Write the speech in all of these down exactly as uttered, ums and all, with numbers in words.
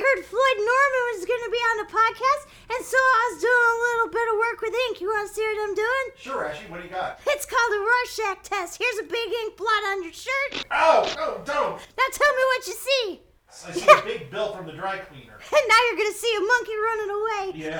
heard Floyd Norman was going to be on the podcast, and so I was doing a little bit of work with ink. You want to see what I'm doing? Sure, Ashley. What do you got? It's called the Rorschach test. Here's a big ink blot on your shirt. Oh, oh, don't. Now tell me what you see. I see a big bill from the dry cleaner. And now you're going to see a monkey running away. Yeah.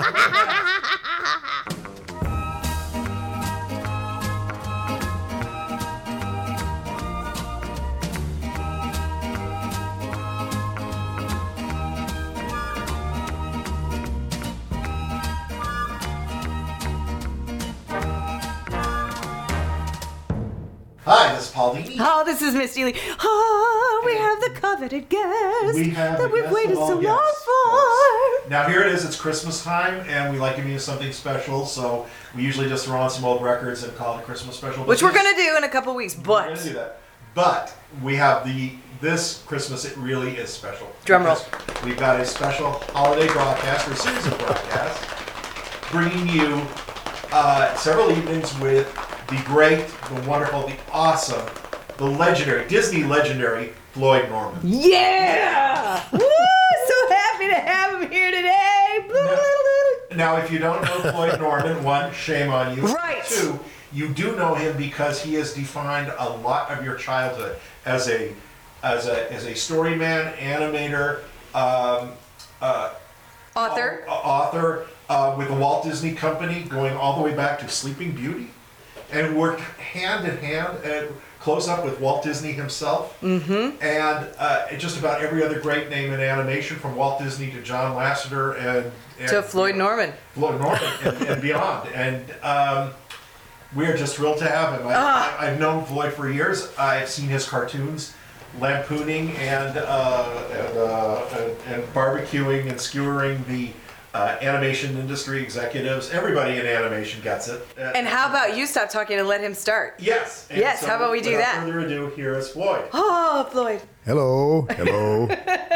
Hi, this is Paul Dini. Oh, this is Miss Dealey. Oh, we have the coveted guest We have that the we've guest waited of all so long guests, for. folks. Now here it is, it's Christmas time, and we like giving you something special, so we usually just throw on some old records and call it a Christmas special. Which But we're going to do in a couple weeks, We're but... gonna do that. But we have the, this Christmas, it really is special. Drum roll. Because we've got a special holiday broadcast, or a series of broadcasts, bringing you uh, several evenings with the great, the wonderful, the awesome, the legendary, Disney legendary Floyd Norman. Yeah! Woo! So happy to have him here today. Now, if you don't know Floyd Norman, one, shame on you. Right. Two, you do know him because he has defined a lot of your childhood as a as a as a story man, animator, um, uh, Author. au- author uh, with the Walt Disney Company, going all the way back to Sleeping Beauty, and worked hand in hand and close up with Walt Disney himself, mm-hmm. and uh, just about every other great name in animation, from Walt Disney to John Lasseter and, and To Floyd Norman. Floyd Norman and, and beyond. And um, we are just thrilled to have him. I, Ah. I, I've known Floyd for years. I've seen his cartoons, lampooning and uh, and, uh, and, and barbecuing and skewering the uh, animation industry executives. Everybody in animation gets it. Uh, And how about you stop talking and let him start? Yes. And Yes, how about we do without that? further ado, here is Floyd. Oh, Floyd. Hello, hello,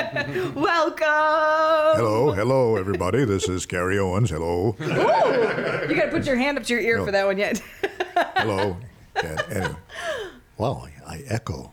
Welcome. hello, hello, everybody. This is Gary Owens. Hello, Ooh, you got to put your hand up to your ear No. for that one yet. hello. Yeah, anyway. Wow, I, I echo.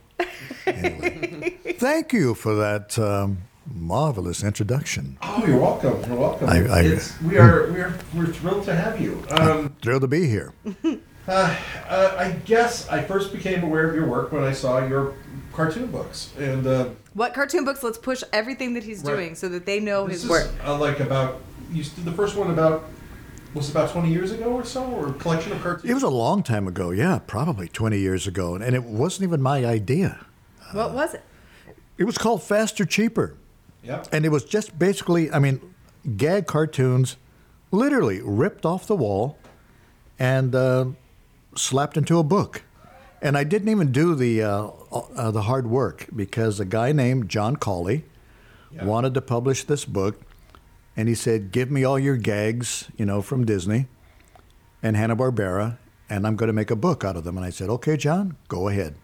Anyway, thank you for that um, marvelous introduction. Oh, you're welcome. You're welcome. I- I- It's- we are we are we're thrilled to have you. Um, Thrilled to be here. uh, uh, I guess I first became aware of your work when I saw your cartoon books, and uh, What cartoon books? Let's push everything that he's Right. doing so that they know this his is work. uh, like about you did the first one about was it about twenty years ago or so, or a collection of cartoons. It was a long time ago, yeah, probably twenty years ago, and it wasn't even my idea. What was it? It was called Faster, Cheaper. Yep. And it was just basically, I mean, gag cartoons, literally ripped off the wall and uh, slapped into a book. And I didn't even do the uh, uh, the hard work because a guy named John Cawley Yeah. wanted to publish this book, and he said, "Give me all your gags, you know, from Disney and Hanna-Barbera, and I'm going to make a book out of them." And I said, "Okay, John, go ahead."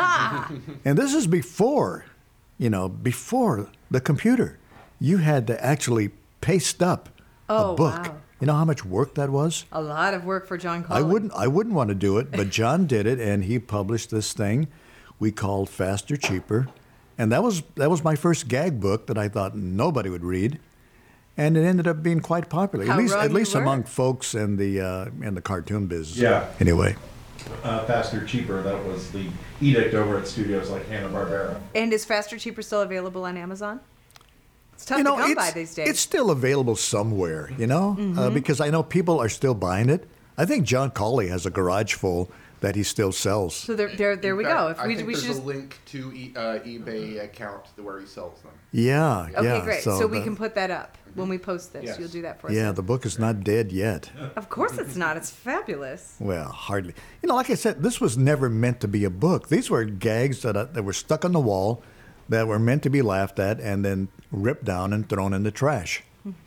And this is before, you know, before the computer. You had to actually paste up Oh, a book. wow. You know how much work that was? A lot of work for John Cawley. I wouldn't I wouldn't want to do it, but John did it, and he published this thing we called Faster, Cheaper. And that was that was my first gag book that I thought nobody would read. And it ended up being quite popular, How at least wrong at you least were. among folks in the uh, in the cartoon business. Yeah. Anyway, Uh, faster, cheaper. That was the edict over at studios like Hanna-Barbera. And is Faster Cheaper still available on Amazon? It's tough you know, to come it's, by these days. it's still available somewhere, you know, uh, because I know people are still buying it. I think John Cawley has a garage full that he still sells. so there, there, there we In go. fact, If I we, think we there's should just a link to e- uh, eBay account where he sells them. Yeah, okay, yeah. great. So, we the- can put that up when we post this. Yes. You'll do that for us. Yeah, then. the book is not dead yet. Of course it's not. It's fabulous. Well, hardly. You know, like I said, this was never meant to be a book. These were gags that, uh, that were stuck on the wall that were meant to be laughed at and then ripped down and thrown in the trash.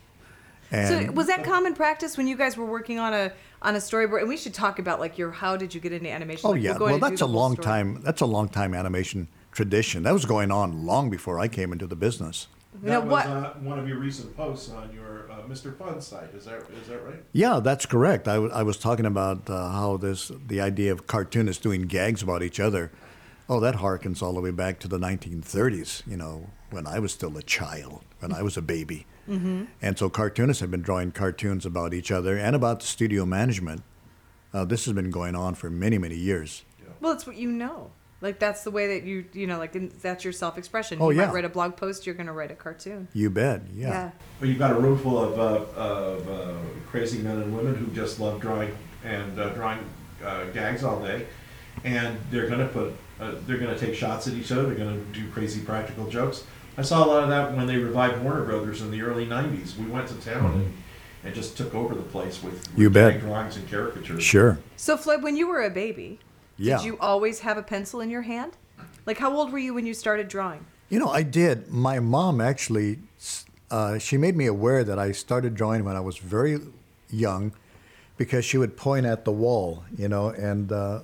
And So was that common practice when you guys were working on a on a storyboard? And we should talk about like your how did you get into animation? oh Like, yeah, we're going well to do that's the a whole long story. time. That's a long time animation tradition. That was going on long before I came into the business. You know That what? was uh, one of your recent posts on your uh, Mister Fun site. Is that is that right? Yeah, that's correct. I, w- I was talking about uh, how this the idea of cartoonists doing gags about each other. Oh, that harkens all the way back to the nineteen thirties. You know, when I was still a child, when I was a baby. Mm-hmm. And so cartoonists have been drawing cartoons about each other and about the studio management. Uh, this has been going on for many, many years. Well, it's what you know. Like, that's the way that you, you know, like, in- that's your self-expression. Oh, you yeah. might write a blog post, you're going to write a cartoon. You bet, yeah. Well, you've got a room full of, uh, of uh, crazy men and women who just love drawing and uh, drawing uh, gags all day, and they're going to put, uh, they're going to take shots at each other. They're going to do crazy practical jokes. I saw a lot of that when they revived Warner Brothers in the early nineties. We went to town and, and just took over the place with, with You bet. gag drawings and caricatures. Sure. So, Floyd, when you were a baby, Yeah. did you always have a pencil in your hand? Like, how old were you when you started drawing? You know, I did. My mom actually, uh, she made me aware that I started drawing when I was very young because she would point at the wall, you know, and uh,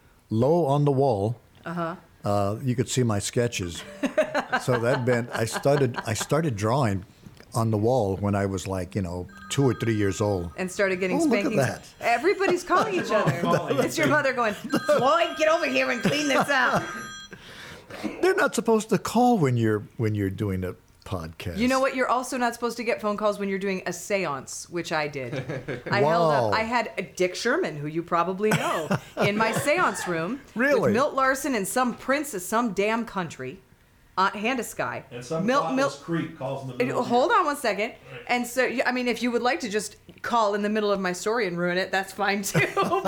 low on the wall, uh-huh. uh, you could see my sketches. So that meant I started, I started drawing on the wall when I was like, you know, two or three years old. And started getting Oh, look at spankings. that. Everybody's calling each other. It's your mother going, Floyd, get over here and clean this up. They're not supposed to call when you're when you're doing a podcast. You know what? You're also not supposed to get phone calls when you're doing a seance, which I did. I held Wow. up. I had Dick Sherman, who you probably know, in my seance room Really? with Milt Larson and some prince of some damn country. Uh, hand a sky. And some Milt, thoughtless Milt, creep calls in the Uh, middle of the Hold on one second. And so, yeah, I mean, if you would like to just call in the middle of my story and ruin it, that's fine too,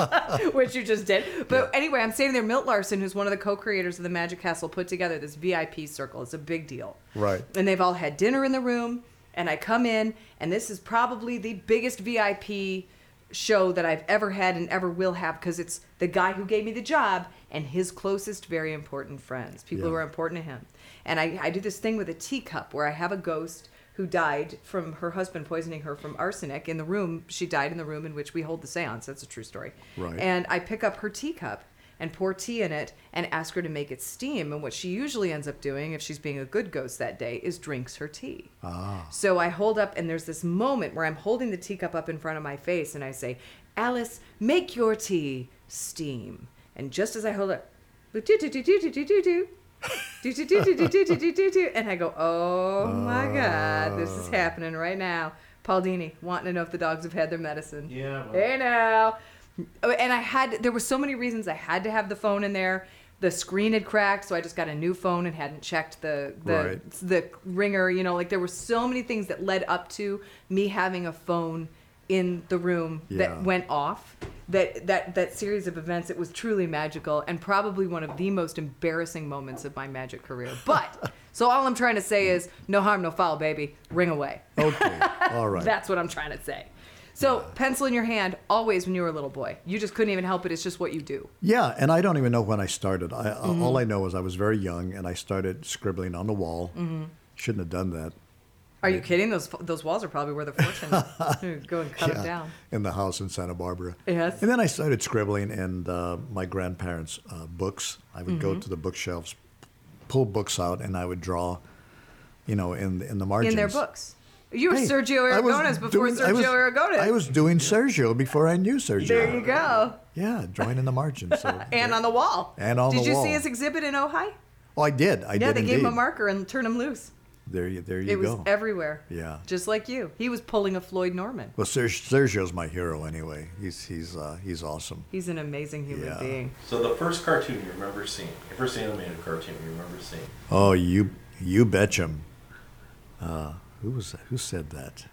which you just did. But anyway, I'm standing there. Milt Larson, who's one of the co-creators of the Magic Castle, put together this V I P circle. It's a big deal. Right. And they've all had dinner in the room. And I come in, and this is probably the biggest V I P show that I've ever had and ever will have, because it's the guy who gave me the job and his closest, very important friends, people who Yeah. are important to him. And I, I do this thing with a teacup where I have a ghost who died from her husband poisoning her from arsenic in the room. She died in the room in which we hold the seance. That's a true story. Right. And I pick up her teacup and pour tea in it and ask her to make it steam. And what she usually ends up doing, if she's being a good ghost that day, is drinks her tea. Ah. So I hold up, and there's this moment where I'm holding the teacup up in front of my face, and I say, Alice, make your tea steam. And just as I hold it, do do do do do do do do do. Do, do, do, do, do, do, do, do, do. And I go, oh my God, this is happening right now. Paul Dini wanting to know if the dogs have had their medicine. Yeah, well. Hey now. Oh, and I had, there were so many reasons I had to have the phone in there. The screen had cracked, so I just got a new phone and hadn't checked the the, Right. the ringer. You know, like there were so many things that led up to me having a phone in the room Yeah. that went off. That, that that series of events, it was truly magical and probably one of the most embarrassing moments of my magic career. But, so all I'm trying to say is, no harm, no foul, baby. Ring away. Okay. All right. That's what I'm trying to say. So, pencil in your hand, always when you were a little boy. You just couldn't even help it. It's just what you do. Yeah, and I don't even know when I started. I, Mm-hmm. All I know is I was very young, and I started scribbling on the wall. Mm-hmm. Shouldn't have done that. Are you kidding? Those those walls are probably worth a fortune. Go and cut them Yeah, down. in the house in Santa Barbara. Yes. And then I started scribbling in uh, my grandparents' uh, books. I would Mm-hmm. go to the bookshelves, pull books out, and I would draw, you know, in in the margins. In their books. You were Hey, Sergio I was Aragones before doing- Sergio I was, Aragones. I was doing Sergio before I knew Sergio. There you go. Yeah, drawing in the margins. So And on the wall. And on Did the you wall. see his exhibit in Ojai? Oh, I did. I Yeah, did they gave him a indeed. marker and turned him loose. There you, there you It was go. everywhere. Yeah. Just like you. He was pulling a Floyd Norman. Well, Ser- Sergio's my hero anyway. He's he's uh, he's awesome. He's an amazing human Yeah. being. So the first cartoon you remember seeing, the first animated cartoon you remember seeing. Oh, you you betcha. Uh, who was that? Who said that?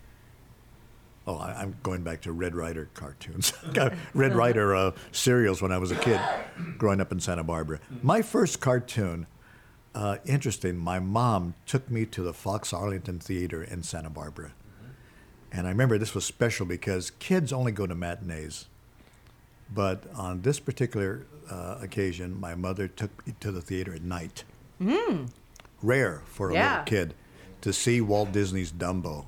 Oh, I, I'm going back to Red Ryder cartoons, Red Ryder uh, serials when I was a kid, growing up in Santa Barbara. My first cartoon, uh, interesting. My mom took me to the Fox Arlington Theater in Santa Barbara, and I remember this was special because kids only go to matinees. But on this particular uh, occasion, my mother took me to the theater at night. Mm. Rare for a Yeah. little kid to see Walt Disney's Dumbo.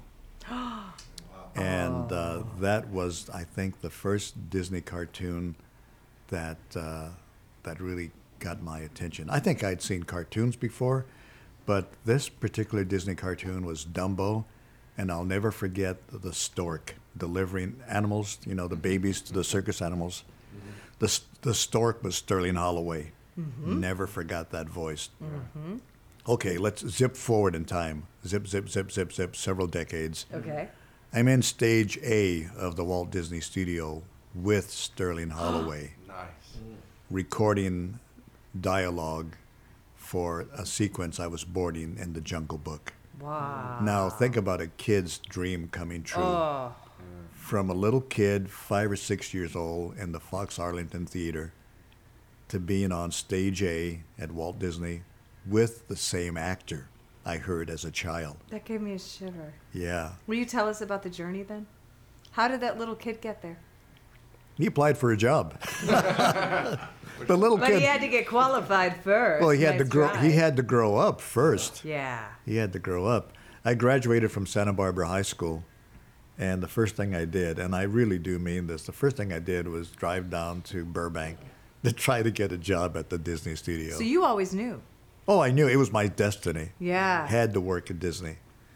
And uh, that was, I think, the first Disney cartoon that uh, that really got my attention. I think I'd seen cartoons before, but this particular Disney cartoon was Dumbo, and I'll never forget the stork delivering animals, you know, the babies to the circus animals. Mm-hmm. The, the stork was Sterling Holloway. Never forgot that voice. Mm-hmm. Okay, let's zip forward in time. Zip, zip, zip, zip, zip, several decades. Okay. I'm in stage A of the Walt Disney Studio with Sterling Holloway, Nice. recording dialogue for a sequence I was boarding in the Jungle Book. Wow. Now, think about a kid's dream coming true. Oh. From a little kid, five or six years old, in the Fox Arlington Theater, to being on stage A at Walt Disney with the same actor I heard as a child. That gave me a shiver. Yeah. Will you tell us about the journey then? How did that little kid get there? He applied for a job. The little But kid. he had to get qualified first. well, he had to Nice grow. try. He had to grow up first. Yeah. He had to grow up. I graduated from Santa Barbara High School, and the first thing I did, and I really do mean this, the first thing I did was drive down to Burbank to try to get a job at the Disney studio. So you always knew. Oh, I knew it was my destiny. Yeah. Had to work at Disney.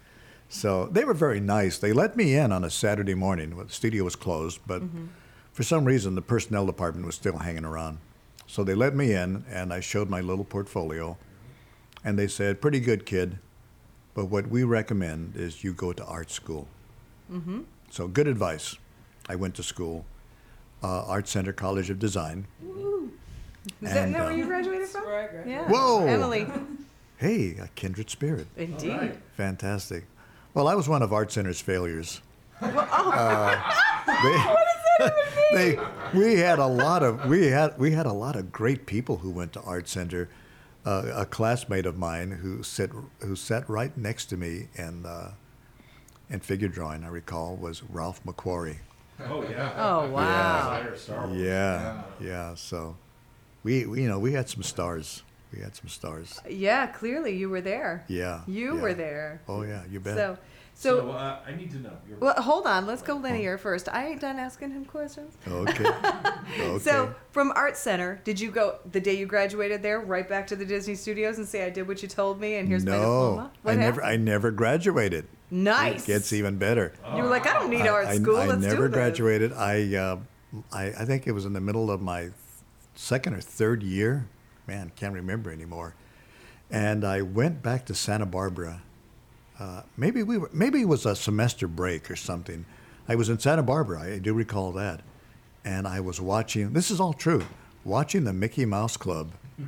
So they were very nice. They let me in on a Saturday morning. Well, the studio was closed, but for some reason the personnel department was still hanging around. So they let me in, and I showed my little portfolio, and they said, "Pretty good, kid, but what we recommend is you go to art school." Mm-hmm. So good advice. I went to school, uh, Art Center College of Design. Is that And, not where uh, you graduated from? Yeah. Whoa. Emily. Hey, a kindred spirit. Indeed. Fantastic. Well, I was one of Art Center's failures. oh. Uh, they, they, we had a lot of we had we had a lot of great people who went to Art Center. Uh, a classmate of mine who sat who sat right next to me in uh, in figure drawing, I recall, was Ralph McQuarrie. Oh yeah. Oh, wow. Designer Star Wars. Yeah, yeah. So we, we you know we had some stars. We had some stars. Yeah, clearly you were there. Yeah. You yeah. were there. Oh yeah, you bet. So, So, so, uh, I need to know. Your, well, hold on. Let's go linear first. I ain't done asking him questions. Okay. Okay. So, from Art Center, did you go the day you graduated there right back to the Disney Studios and say, "I did what you told me, and here's my no, diploma"? What I never happened? I never graduated. Nice. It gets even better. You were like, "I don't need art I, school. I Let's never do this." graduated. I, uh, I I think it was in the middle of my second or third year. Man, can't remember anymore. And I went back to Santa Barbara. Uh, maybe we were. Maybe it was a semester break or something. I was in Santa Barbara. I do recall that. And I was watching. This is all true. Watching the Mickey Mouse Club.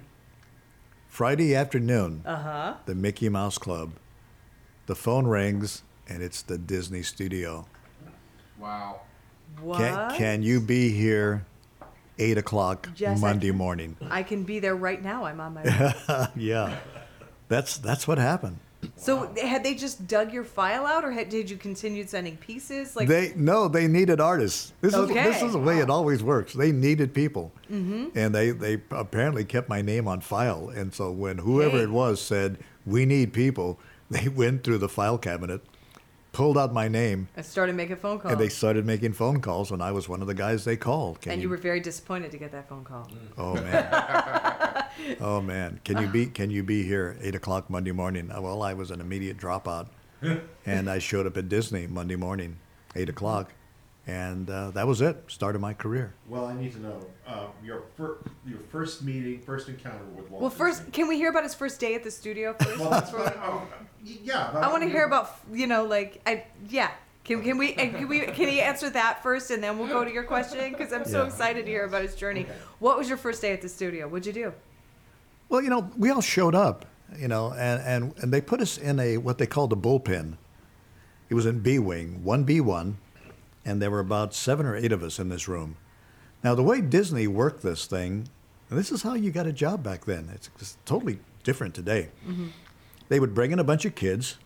Friday afternoon. Uh huh. The Mickey Mouse Club. The phone rings, and it's the Disney studio. Wow. What? Can, can you be here eight o'clock Yes, I Monday can. morning? I can be there right now. I'm on my way. Yeah, that's that's what happened. So, had they just dug your file out, or had, did you continue sending pieces? Like, They no, they needed artists. This is Okay. this is the way it always works. They needed people, mm-hmm. and they they apparently kept my name on file. And so when whoever Hey. it was said we need people, they went through the file cabinet, pulled out my name, I started making phone calls. and they started making phone calls. And I was one of the guys they called. Can and you were very disappointed to get that phone call. Oh man. Oh man. Can you be can you be here eight o'clock Monday morning? Uh, Well, I was an immediate dropout. And I showed up at Disney Monday morning, eight o'clock. And uh, that was it. Started my career. well, I need to know uh, your fir- your first meeting, first encounter with Walt Well, first, Disney. can we hear about his first day at the studio first? Well, that's fine. Oh, y- yeah. I want to hear about, you know, like, I, yeah. Can, can we, uh, can we, can he answer that first, and then we'll go to your question? Because I'm so Yeah. excited to hear about his journey. What was your first day at the studio? What'd you do? Well, you know, we all showed up, you know, and, and, and they put us in a what they called a bullpen. It was in B Wing, one B one, and there were about seven or eight of us in this room. Now, the way Disney worked this thing, and this is how you got a job back then. It's, it's totally different today. Mm-hmm. They would bring in a bunch of kids,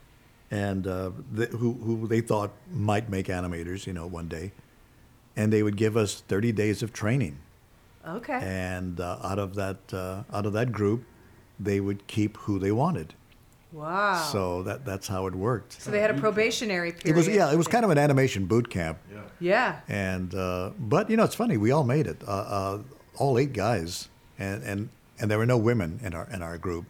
and uh, th- who who they thought might make animators, you know, one day, and they would give us thirty days of training. Okay. And uh, out of that uh, out of that group, they would keep who they wanted. Wow. So that that's how it worked. So they had a probationary period. It was yeah, it was kind of an animation boot camp. Yeah. Yeah. And uh, but you know, it's funny. We all made it. Uh, uh, all eight guys, and, and and there were no women in our in our group.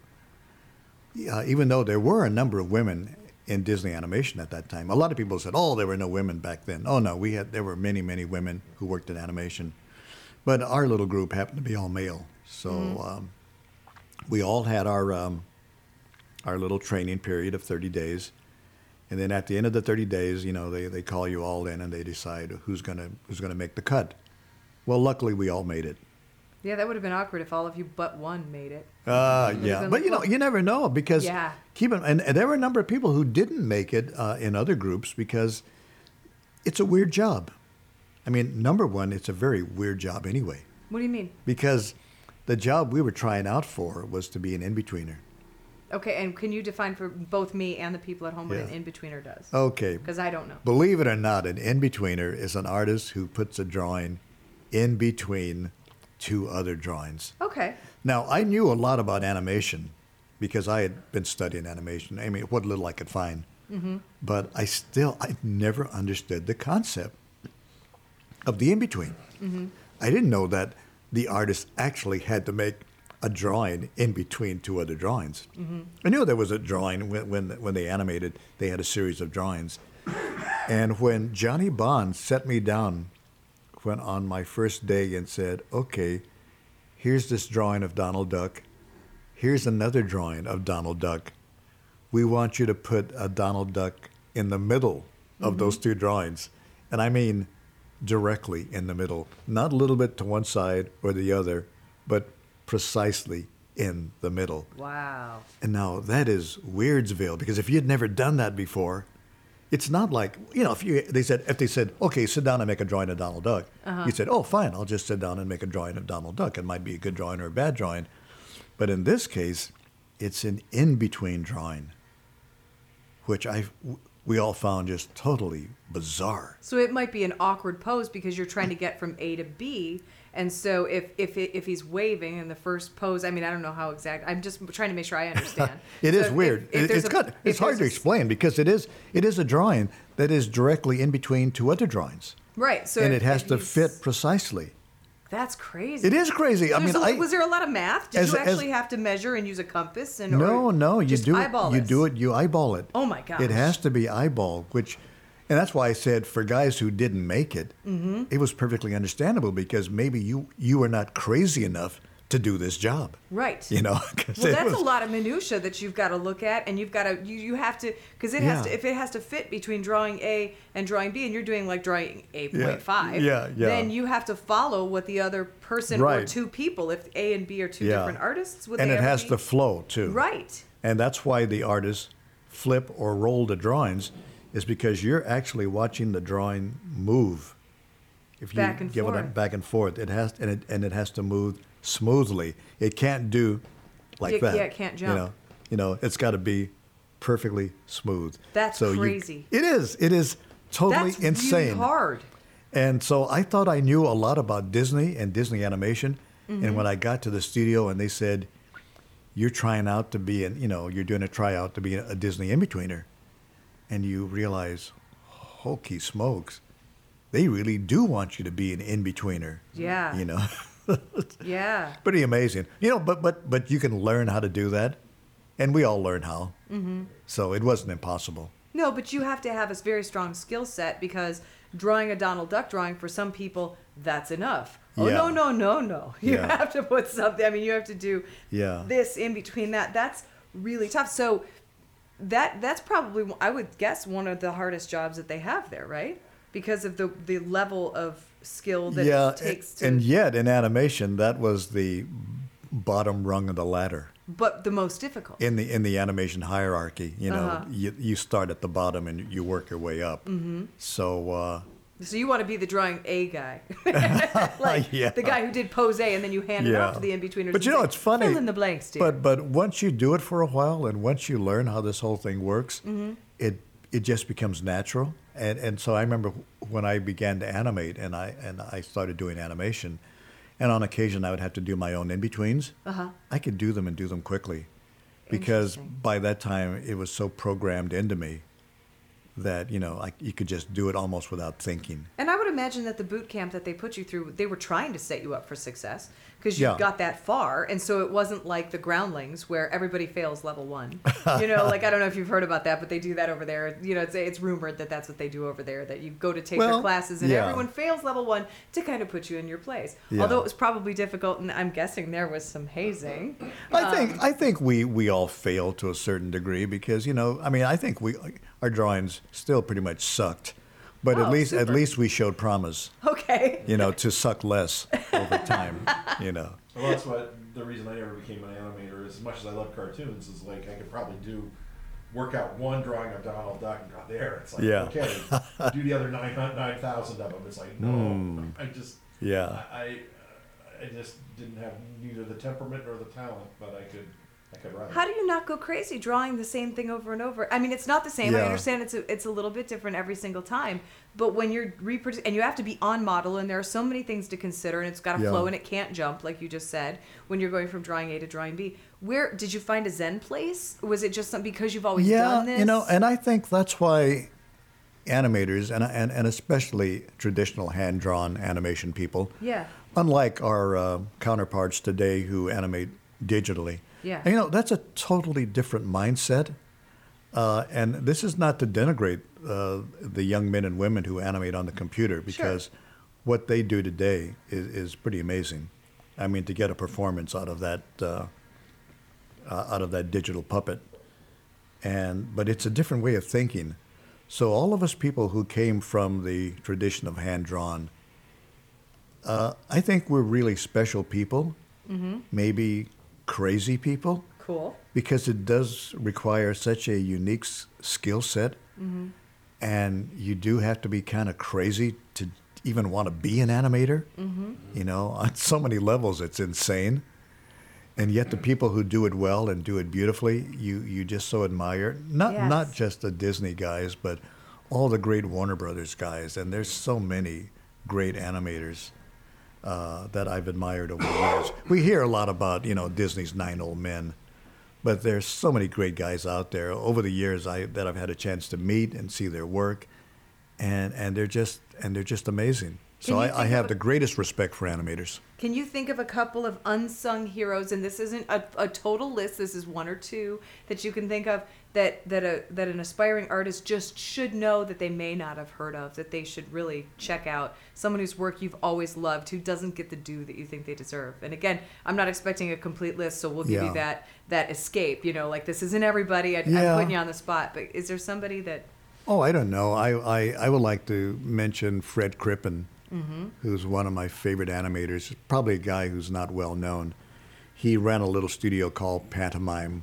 Uh, even though there were a number of women in Disney animation at that time, a lot of people said, "Oh, there were no women back then." Oh no, we had there were many many women who worked in animation, but our little group happened to be all male. So um, we all had our um, our little training period of thirty days. And then at the end of the thirty days, you know, they, they call you all in and they decide who's going to who's going to make the cut. Well, luckily we all made it. Yeah, that would have been awkward if all of you but one made it. Uh, yeah. been But, you know, like, you never know because Yeah. keep in, and, and there were a number of people who didn't make it uh, in other groups because it's a weird job. I mean, number one, it's a very weird job anyway What do you mean? because the job we were trying out for was to be an in-betweener. Okay, and can you define for both me and the people at home what Yeah. an in-betweener does? Okay. Because I don't know. Believe it or not, an in-betweener is an artist who puts a drawing in between two other drawings. Okay. Now, I knew a lot about animation because I had been studying animation. I mean, what little I could find. Mm-hmm. But I still, I never understood the concept of the in-between. Mm-hmm. I didn't know that the artist actually had to make a drawing in between two other drawings. Mm-hmm. I knew there was a drawing when, when, when they animated, they had a series of drawings. And when Johnny Bond set me down when on my first day and said, okay, here's this drawing of Donald Duck. Here's another drawing of Donald Duck. We want you to put a Donald Duck in the middle of Mm-hmm. those two drawings. And I mean directly in the middle, not a little bit to one side or the other, but precisely in the middle. Wow. And now that is Weirdsville, because if you'd never done that before, it's not like, you know, if you they said if they said, okay, sit down and make a drawing of Donald Duck, you said, oh, fine, I'll just sit down and make a drawing of Donald Duck. It might be a good drawing or a bad drawing, but in this case, it's an in-between drawing, which I we all found just totally bizarre. So it might be an awkward pose because you're trying to get from A to B. And so if if it, if he's waving in the first pose, I mean, I don't know how exact. I'm just trying to make sure I understand. It So is if- weird. if It- there's it's a- got, if it's hard there's to a- explain because it is it is a drawing that is directly in between two other drawings, Right. So and if- it has if to he's- fit precisely. That's crazy. It is crazy. I There's mean, a- I was there a lot of math? Did as- you as- actually have to measure and use a compass? And no, or no, you just do eyeball it. You this? do it. You eyeball it. Oh my gosh. It has to be eyeball, which, and that's why I said for guys who didn't make it, Mm-hmm. it was perfectly understandable because maybe you you were not crazy enough to do this job. Right. You know. 'cause Well, it that's was- a lot of minutia that you've got to look at, and you've got to you, you have to because it has Yeah. to if it has to fit between drawing A and drawing B, and you're doing like drawing A point five. Yeah, yeah. Then you have to follow what the other person or Right. two people, if A and B are two Yeah. different artists, would and they it ever has be? to flow too. Right. And that's why the artists flip or roll the drawings, is because you're actually watching the drawing move. If you Back and give it a, forth. back and forth, it has and it and it has to move smoothly. It can't do like Yeah, that. yeah, it can't jump. You know, you know, it's got to be perfectly smooth. That's so you- crazy. it is. It is totally That's insane. really hard. And so I thought I knew a lot about Disney and Disney animation. Mm-hmm. And when I got to the studio and they said, you're trying out to be an, you know, you're doing a tryout to be a Disney in-betweener. And you realize, hokey smokes, they really do want you to be an in-betweener. Yeah. You know, Yeah. pretty amazing. You know, but, but, but you can learn how to do that. And we all learn how. Mm-hmm. So it wasn't impossible. No, but you have to have a very strong skill set because drawing a Donald Duck drawing for some people, that's enough. Oh, Yeah. no, no, no, no. You Yeah. have to put something, I mean, you have to do Yeah. this in between that. That's really tough. So that that's probably, I would guess, one of the hardest jobs that they have there, right? Because of the, the level of skill that yeah, it takes to... and yet in animation, that was the bottom rung of the ladder. but the most difficult. in the in the animation hierarchy, you know, Uh-huh. you you start at the bottom and you work your way up. Mm-hmm. So uh, So you want to be the drawing A guy. like Yeah. the guy who did pose A and then you hand it yeah, off to the in-betweeners. but you and know, say, it's funny. Fill in the blanks, dear. But but once you do it for a while and once you learn how this whole thing works, Mm-hmm. it it just becomes natural. And and so I remember when I began to animate and I and I started doing animation, and on occasion I would have to do my own in-betweens. Uh-huh. I could do them and do them quickly, because Interesting. by that time it was so programmed into me that, you know, like you could just do it almost without thinking. And I would imagine that the boot camp that they put you through, they were trying to set you up for success because you Yeah. got that far. And so it wasn't like the Groundlings where everybody fails level one. You know, like I don't know if you've heard about that, but they do that over there. You know, it's, it's rumored that that's what they do over there, that you go to take Well, their classes and yeah. everyone fails level one to kind of put you in your place. Yeah. Although it was probably difficult, and I'm guessing there was some hazing. I think I think we, we all fail to a certain degree because, you know, I mean, I think we our drawings still pretty much sucked, but Oh, at least at super. least we showed promise, Okay. you know, to suck less over time, you know. Well, that's what the reason I never became an animator is as much as I love cartoons is like I could probably do work out one drawing of Donald Duck and go there. It's like Yeah. okay, do the other nine nine thousand of them. It's like no, Hmm. I just Yeah. I I just didn't have neither the temperament nor the talent, but I could I could write. How do you not go crazy drawing the same thing over and over? I mean, it's not the same. I Yeah. understand it's a, it's a little bit different every single time. But when you're reproducing, and you have to be on model, and there are so many things to consider, and it's got to Yeah. flow, and it can't jump, like you just said, when you're going from drawing A to drawing B. Where did you find a Zen place? Was it just something because you've always yeah, done this? you know, and I think that's why animators and and, and especially traditional hand-drawn animation people, Yeah. unlike our uh, counterparts today who animate digitally, Yeah. and, you know, that's a totally different mindset. Uh, and this is not to denigrate uh, the young men and women who animate on the computer because what they do today is, is pretty amazing. I mean, to get a performance out of that uh, uh, out of that digital puppet, and but it's a different way of thinking. So all of us people who came from the tradition of hand drawn, uh, I think we're really special people, Mm-hmm. maybe crazy people. Cool. Because it does require such a unique s- skill set, Mm-hmm. and you do have to be kind of crazy to even want to be an animator. Mm-hmm. You know, on so many levels, it's insane. And yet, the people who do it well and do it beautifully, you you just so admire. Not Yes. not just the Disney guys, but all the great Warner Brothers guys. And there's so many great animators uh, that I've admired over the years. We hear a lot about, you know, Disney's Nine Old Men. But there's so many great guys out there over the years I, that I've had a chance to meet and see their work, and, and they're just and they're just amazing. So Can you I, think I of have a- the greatest respect for animators. Can you think of a couple of unsung heroes, and this isn't a, a total list, this is one or two that you can think of that, that a that an aspiring artist just should know that they may not have heard of, that they should really check out, someone whose work you've always loved, who doesn't get the due that you think they deserve? And again, I'm not expecting a complete list, so we'll give Yeah. you that that escape, you know, like this isn't everybody, I, I'm Yeah. putting you on the spot, but is there somebody that, Oh, I don't know. I, I, I would like to mention Fred Crippen, Mm-hmm. who's one of my favorite animators. Probably a guy who's not well known. He ran a little studio called Pantomime,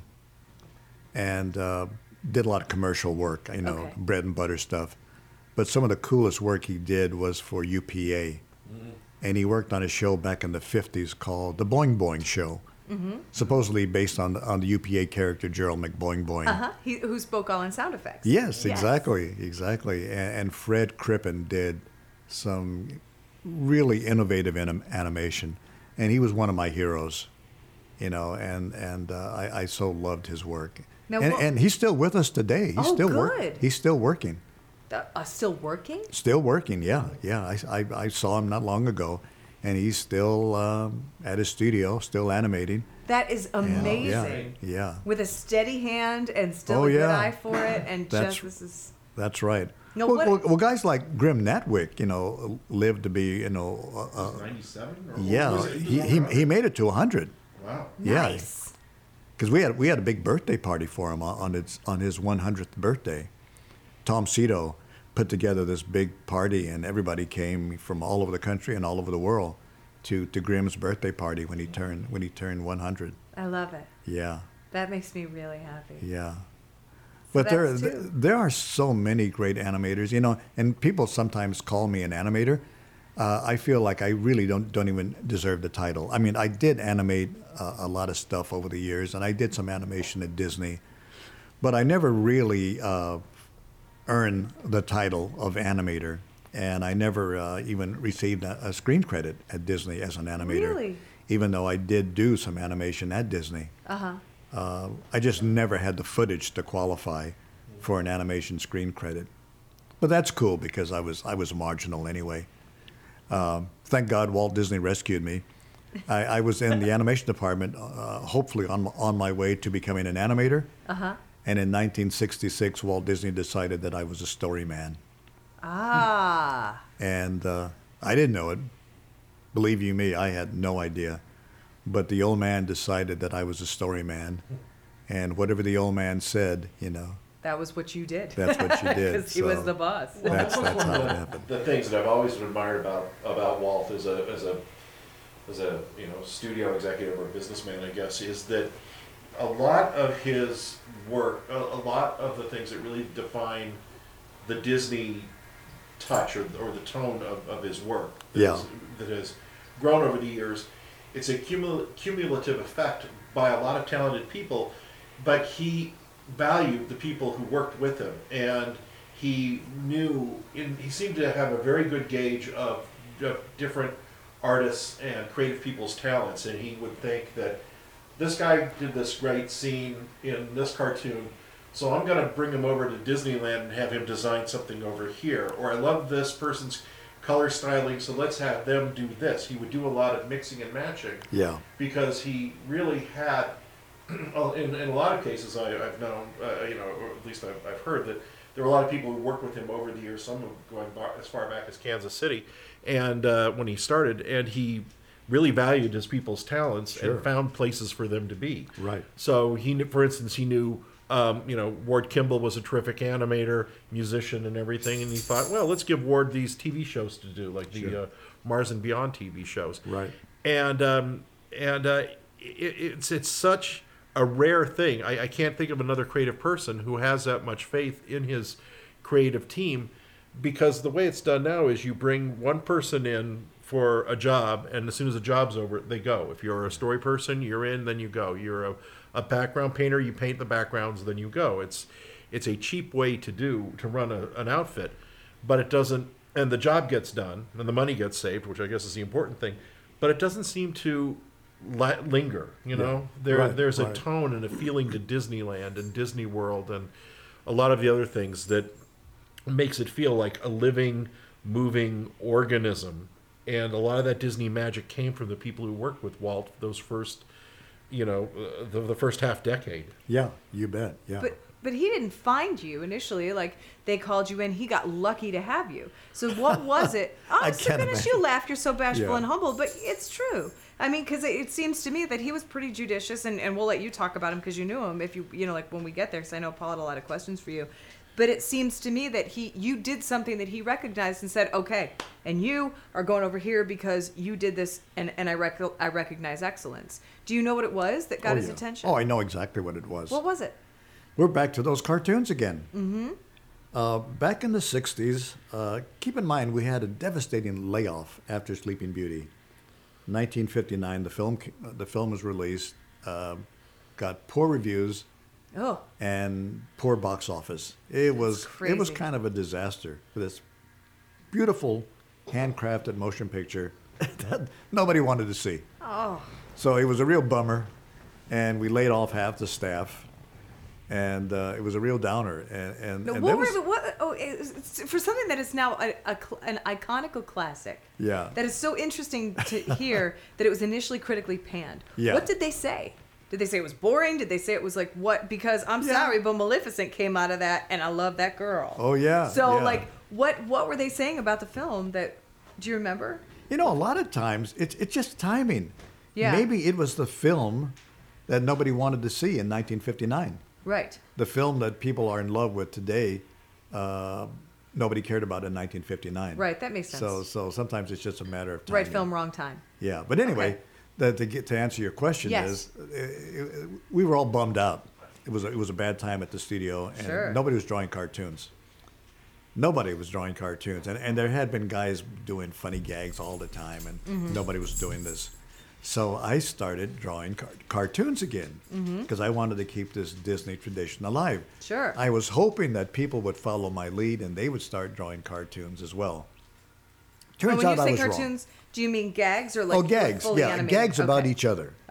and uh, did a lot of commercial work. You know, Okay. bread and butter stuff. But some of the coolest work he did was for U P A, and he worked on a show back in the fifties called The Boing Boing Show, Mm-hmm. supposedly based on the, on the U P A character Gerald McBoing Boing. uh-huh, he, who spoke all in sound effects? Yes, Yes. exactly, exactly. And, and Fred Crippen did some really innovative anim- animation, and he was one of my heroes, you know. And and uh, I, I so loved his work. Now, and, what- and he's still with us today. He's Oh, still good. working. He's still working. Uh, uh, still working? Still working. Yeah, yeah. I, I, I saw him not long ago, and he's still um, at his studio, still animating. That is Yeah, amazing. Yeah, yeah. With a steady hand and still Oh, a good yeah. eye for it, and That's- just this is That's right. No, well, what- well, well, guys like Grim Natwick, you know, lived to be, you know, uh, uh, ninety-seven? Or yeah, was it? he, he he made it to one hundred. Wow. Yeah. nice. Because we had we had a big birthday party for him on on his on his one hundredth birthday. Tom Cito put together this big party, and everybody came from all over the country and all over the world to, to Grimm's birthday party when he turned when he turned one hundred. I love it. Yeah, That makes me really happy. yeah. So But there, that's two. there are so many great animators, you know, and people sometimes call me an animator. Uh, I feel like I really don't don't even deserve the title. I mean, I did animate uh, a lot of stuff over the years, and I did some animation at Disney, but I never really uh, earned the title of animator, and I never uh, even received a, a screen credit at Disney as an animator, Really? even though I did do some animation at Disney. Uh-huh. Uh, I just never had the footage to qualify for an animation screen credit. But that's cool because I was I was marginal anyway. Um, thank God Walt Disney rescued me. I, I was in the animation department, uh, hopefully on on my way to becoming an animator. Uh-huh. And in nineteen sixty-six, Walt Disney decided that I was a story man. Ah. And uh, I didn't know it. Believe you me, I had no idea. But the old man decided that I was a story man. And whatever the old man said, you know, That was what you did. that's what you did. Because he was So the boss. That's, Well, that's one how of it the, happened. the things that I've always admired about about Walt as a as a as a you know studio executive or businessman, I guess, is that a lot of his work, a, a lot of the things that really define the Disney touch or, or the tone of, of his work that, Yeah. is, that has grown over the years, it's a cumul- cumulative effect by a lot of talented people, but he valued the people who worked with him, and he knew, in, he seemed to have a very good gauge of, of different artists and creative people's talents, and he would think that this guy did this great scene in this cartoon, so I'm going to bring him over to Disneyland and have him design something over here. Or I love this person's color styling, so let's have them do this. He would do a lot of mixing and matching Yeah. because he really had, in, in a lot of cases I, I've known, uh, you know, or at least I've, I've heard that there were a lot of people who worked with him over the years, some going bar, as far back as Kansas City, and uh, when he started, and he really valued his people's talents Sure. and found places for them to be. Right. So he, knew, for instance, he knew, um, you know, Ward Kimball was a terrific animator, musician, and everything, and he thought, well, let's give Ward these T V shows to do, like the Sure. uh, Mars and Beyond T V shows. Right. And um, and uh, it, it's it's such a rare thing. I, I can't think of another creative person who has that much faith in his creative team, because the way it's done now is you bring one person in for a job, and as soon as the job's over, they go. If you're a story person, you're in, then you go. You're a, a background painter, you paint the backgrounds, then you go. It's it's a cheap way to do to run a, an outfit, but it doesn't. And the job gets done, and the money gets saved, which I guess is the important thing. But it doesn't seem to la- linger. You know, Yeah. there Right, there's a right. tone and a feeling to Disneyland and Disney World and a lot of the other things that makes it feel like a living, moving organism. And a lot of that Disney magic came from the people who worked with Walt those first, you know, uh, the, the first half decade. Yeah, you bet. Yeah. But but he didn't find you initially. Like, they called you in. He got lucky to have you. So what was it? Oh, I so can't goodness, imagine. you laugh. You're so bashful Yeah. and humble. But it's true. I mean, because it, it seems to me that he was pretty judicious. And, and we'll let you talk about him because you knew him. If you, you know, like when we get there, because I know Paul had a lot of questions for you. But it seems to me that he, you did something that he recognized and said, okay, and you are going over here because you did this, and, and I, rec- I recognize excellence. Do you know what it was that got oh, his yeah. attention? Oh, I know exactly what it was. What was it? We're back to those cartoons again. Mm-hmm. Uh, back in the sixties, uh, keep in mind we had a devastating layoff after Sleeping Beauty. nineteen fifty-nine, the film the film was released, uh, got poor reviews Oh, and poor box office. It was it was crazy. kind of a disaster. This beautiful handcrafted motion picture that nobody wanted to see. oh. So it was a real bummer, and we laid off half the staff, and uh, it was a real downer. And, and, No, and what there were was, the, what, oh, it's, it's for something that is now a, a, cl- an iconical classic. Yeah. That is so interesting to hear that it was initially critically panned. Yeah. What did they say? Did they say it was boring? Did they say it was like what? Because I'm Yeah. sorry, but Maleficent came out of that, and I love that girl. Oh, yeah, So yeah. like, what what were they saying about the film? That do you remember? you know, a lot of times it's it's just timing. Yeah. Maybe it was the film that nobody wanted to see in nineteen fifty-nine. Right. The film that people are in love with today, uh, nobody cared about in nineteen fifty-nine. Right. That makes sense. So so sometimes it's just a matter of timing. right film, wrong time. Yeah, but anyway, Okay. the, to get to answer your question Yes. is, uh, it, we were all bummed out. It was a, it was a bad time at the studio, and Sure. nobody was drawing cartoons. Nobody was drawing cartoons, and and there had been guys doing funny gags all the time, and Mm-hmm. nobody was doing this. So I started drawing car- cartoons again because I wanted to keep this Disney tradition alive. Mm-hmm. Sure. I was hoping that people would follow my lead and they would start drawing cartoons as well. But Turns when out you I say was wrong. cartoons, do you mean gags or like Oh, gags. fully Yeah, animated? gags about Okay. each other. Okay.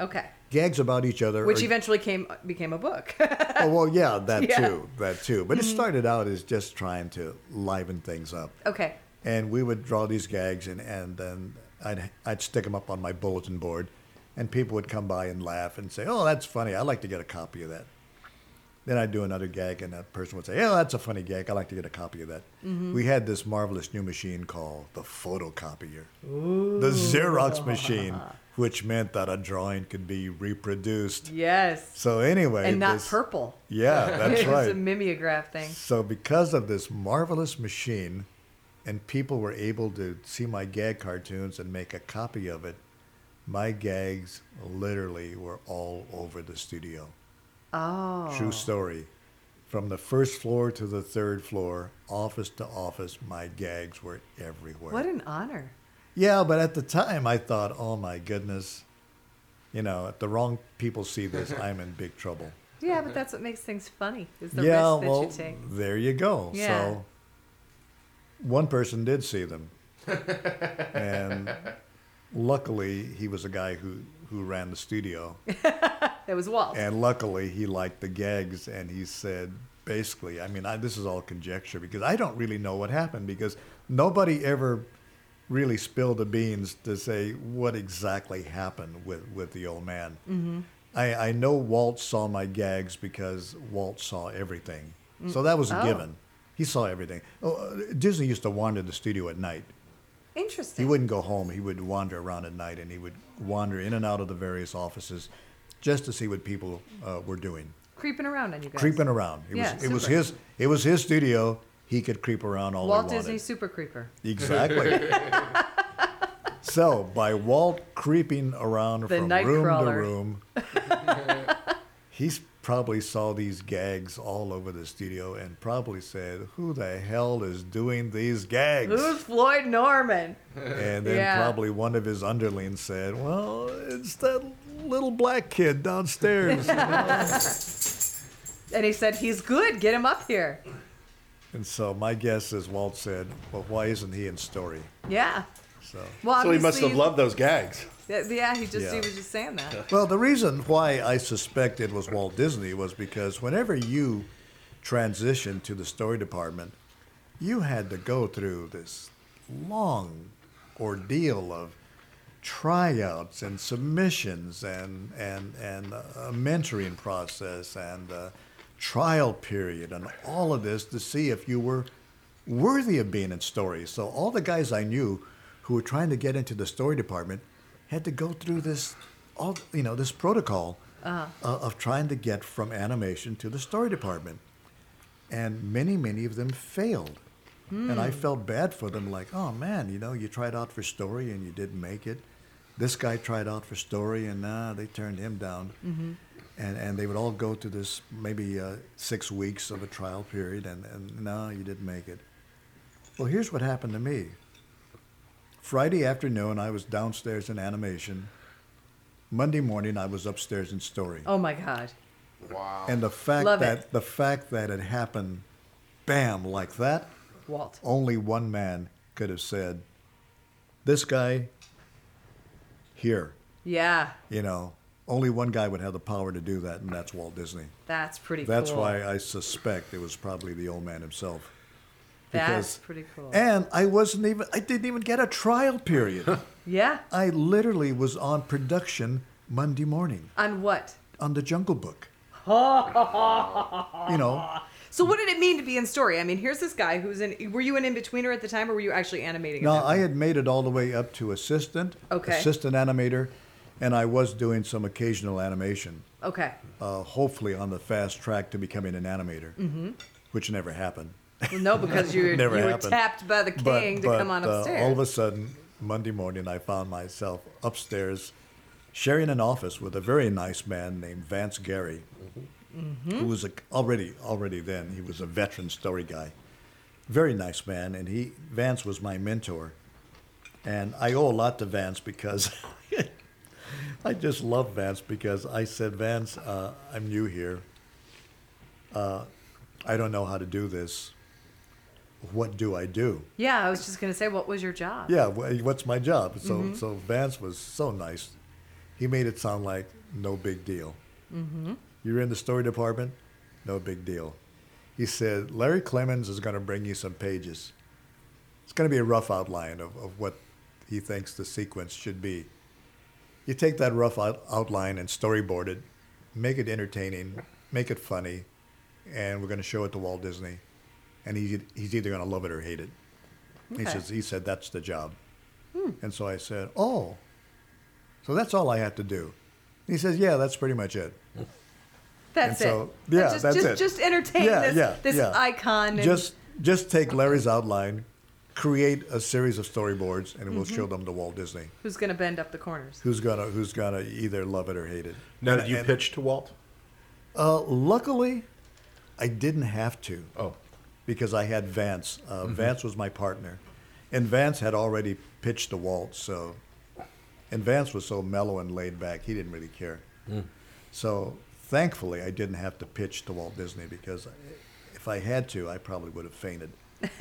gags about each other. Which or- eventually came became a book. Oh, well, yeah, that Yeah. too, that too. But it started out as just trying to liven things up. Okay. And we would draw these gags, and, and then I'd, I'd stick them up on my bulletin board, and people would come by and laugh and say, oh, that's funny. I'd like to get a copy of that. Then I'd do another gag, and that person would say, oh, that's a funny gag. I'd like to get a copy of that. We had this marvelous new machine called the photocopier, the Xerox machine, which meant that a drawing could be reproduced. Yes. So anyway. And not this- purple. Yeah, that's It right. was a mimeograph thing. So because of this marvelous machine, and people were able to see my gag cartoons and make a copy of it, my gags literally were all over the studio. Oh. True story. From the first floor to the third floor, office to office, my gags were everywhere. What an honor. Yeah, but at the time I thought, oh my goodness, you know, if the wrong people see this, I'm in big trouble. Yeah, but that's what makes things funny, is the yeah, risk that well, you take. there you go. Yeah. So one person did see them. And luckily, he was a guy who, who ran the studio. It was Walt. And luckily, he liked the gags. And he said, basically, I mean, I, this is all conjecture because I don't really know what happened because nobody ever really spilled the beans to say what exactly happened with, with the old man. Mm-hmm. I, I know Walt saw my gags because Walt saw everything. So that was a Oh. given. He saw everything. Oh, uh, Disney used to wander the studio at night. Interesting. He wouldn't go home. He would wander around at night, and he would wander in and out of the various offices just to see what people uh, were doing. Creeping around on you guys. Creeping around. It Yeah, was it was super. his it was his studio. He could creep around all Walt he wanted. Disney Super Creeper. Exactly. So by Walt creeping around The from night room crawler. to room, he probably saw these gags all over the studio and probably said, "Who the hell is doing these gags?" Who's Floyd Norman? And then Yeah. probably one of his underlings said, "Well, it's that little black kid downstairs." you know? And he said, he's good. Get him up here. And so my guess is Walt said, "Well, why isn't he in Story?" Yeah. So, Well, So he must obviously- have loved those gags. Yeah, yeah, he just Yeah. he was just saying that. well, the reason why I suspect it was Walt Disney was because whenever you transitioned to the story department, you had to go through this long ordeal of tryouts and submissions and and and a mentoring process and a trial period and all of this to see if you were worthy of being in story. So all the guys I knew who were trying to get into the story department had to go through this all you know this protocol uh, of trying to get from animation to the story department, and many many of them failed. And I felt bad for them, like, oh man, you know, you tried out for story and you didn't make it. This guy tried out for story and nah, they turned him down. Mm-hmm. And and they would all go to this maybe uh, six weeks of a trial period, and, and no, you didn't make it. Well, here's what happened to me. Friday afternoon, I was downstairs in animation. Monday morning, I was upstairs in story. Oh my God. Wow. And the fact Love that it. the fact that it happened, bam, like that. Walt. Only one man could have said, this guy here, Yeah, you know, only one guy would have the power to do that, and that's Walt Disney. that's pretty That's cool. why I suspect it was probably the old man himself. That's pretty cool. And I wasn't even, I didn't even get a trial period. Yeah. I literally was on production Monday morning On what? on the Jungle Book. You know, So what did it mean to be in story? I mean, here's this guy who's in. Were you an in-betweener at the time, or were you actually animating? no, at that I point? had made it all the way up to assistant, Okay. assistant animator, and I was doing some occasional animation, Okay. uh, hopefully on the fast track to becoming an animator, mm-hmm. which never happened. Well, no, because you, Never you were happened. tapped by the But, king to but, come on uh, upstairs. all of a sudden, Monday morning, I found myself upstairs sharing an office with a very nice man named Vance Gary, Mm-hmm. who was a, already already then he was a veteran story guy, very nice man, and he Vance was my mentor, and I owe a lot to Vance because I just love Vance because I said, Vance, uh, I'm new here. Uh, I don't know how to do this. What do I do? Yeah, I was just gonna say, what was your job? Yeah, wh- what's my job? So Mm-hmm. so Vance was so nice. He made it sound like no big deal. Mm-hmm. You're in the story department, no big deal. He said, Larry Clemens is going to bring you some pages. It's going to be a rough outline of, of what he thinks the sequence should be. You take that rough out, outline and storyboard it, make it entertaining, make it funny, and we're going to show it to Walt Disney. And he, he's either going to love it or hate it. Okay. He says, he said, that's the job. Hmm. And so I said, oh, so that's all I have to do. He says, yeah, that's pretty much it. That's And so- it. yeah, just, that's just, it. Just entertain Yeah, this, yeah, this yeah. icon. And, Just just take Larry's outline, create a series of storyboards, and we'll Mm-hmm. show them to Walt Disney. who's going to bend up the corners? Who's gonna Who's gonna either love it or hate it? Now, And- did you and, pitch to Walt? Uh, luckily, I didn't have to Oh, because I had Vance. Uh, Mm-hmm. Vance was my partner, and Vance had already pitched to Walt. So, and Vance was so mellow and laid back, he didn't really care. Mm. So, thankfully, I didn't have to pitch to Walt Disney because if I had to, I probably would have fainted.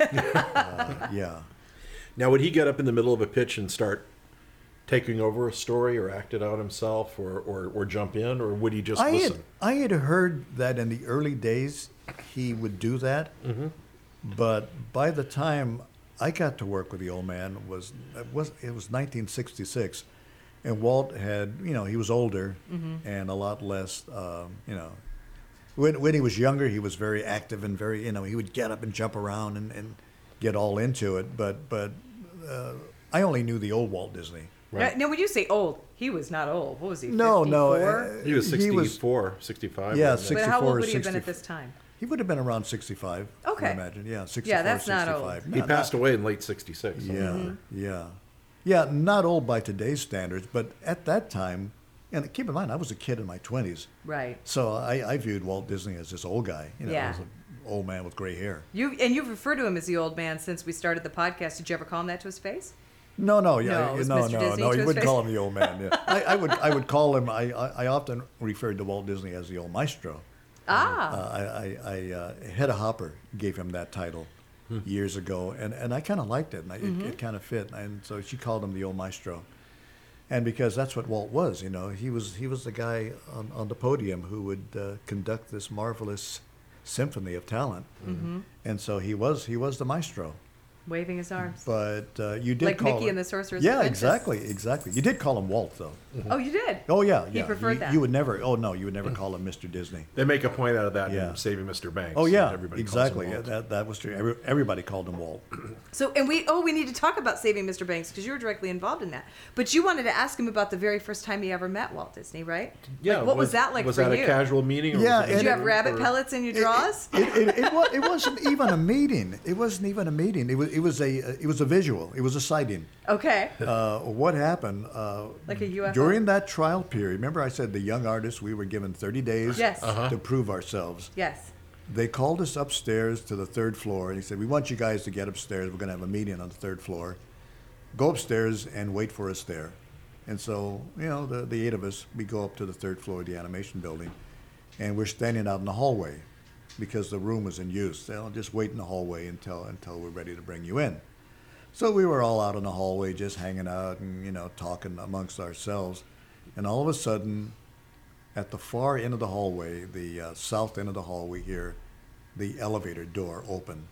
uh, yeah. Now, would he get up in the middle of a pitch and start taking over a story or act it out himself or, or, or jump in, or would he just I listen? had, I had heard that in the early days he would do that, Mm-hmm. but by the time I got to work with the old man was it was it was nineteen sixty-six, and Walt had you know he was older and a lot less um, you know when when he was younger he was very active and very you know he would get up and jump around and, and get all into it, but but uh, I only knew the old Walt Disney. Right. Now, when you say old, he was not old. What was he? No, no, fifty-four? uh, He was he was- sixty-four, sixty-five. Yeah, wasn't he? But how old sixty-four or would he have been at sixty this time? He would have been around sixty-five. Okay. I imagine. Yeah, sixty-four, Yeah, that's not old. sixty-five. He Not- passed not- away in late sixty-six. so- Yeah, yeah. Yeah, not old by today's standards, but at that time, and keep in mind, I was a kid in my twenties. Right. So I, I viewed Walt Disney as this old guy, you know, Yeah. as an old man with gray hair. You and you've referred to him as the old man since we started the podcast. Did you ever call him that to his face? No, no, yeah, No, it was no, Mister no, Disney no. to You his wouldn't face. call him the old man. Yeah. I, I would, I would call him. I, I, I often referred to Walt Disney as the old maestro. Ah. Uh, I, I, I uh, Hedda Hopper gave him that title years ago, and, and I kind of liked it, and I, Mm-hmm. it, it kind of fit, and so she called him the old maestro, and because that's what Walt was, you know, he was he was the guy on, on the podium who would uh, conduct this marvelous symphony of talent, Mm-hmm. and so he was he was the maestro. Waving his arms. But uh, you did Like call Mickey him, and the Sorcerer's Yeah, Apprentice. exactly, exactly. You did call him Walt, though. Oh, you did? Oh yeah, He yeah. preferred you, that. You would never. Oh no, you would never call him Mister Disney. They make a point out of that Yeah. in Saving Mister Banks. Oh yeah, that everybody calls him exactly. Yeah, Walt. that that was true. Every, everybody called him Walt. So, and we, oh, we need to talk about Saving Mister Banks because you were directly involved in that. But you wanted to ask him about the very first time he ever met Walt Disney, right? Yeah, Like, what was, that like was for that you? a casual meeting? Or Yeah, was it Did and- you have or- rabbit or- pellets in your drawers? It, it, it, wa- it wasn't even a meeting. It wasn't even a meeting. It was it was a it was a visual. It was a sighting. Okay. Uh, what happened? Uh, Like a U F O? During that trial period, remember I said the young artists, we were given thirty days Yes. to prove ourselves. Yes. They called us upstairs to the third floor, and he said, we want you guys to get upstairs. We're going to have a meeting on the third floor. Go upstairs and wait for us there. And so, you know, the, the eight of us, we go up to the third floor of the animation building, and we're standing out in the hallway because the room was in use. They'll just wait in the hallway until until we're ready to bring you in. So we were all out in the hallway just hanging out and, you know, talking amongst ourselves. And all of a sudden, at the far end of the hallway, the uh, south end of the hall, we hear the elevator door open.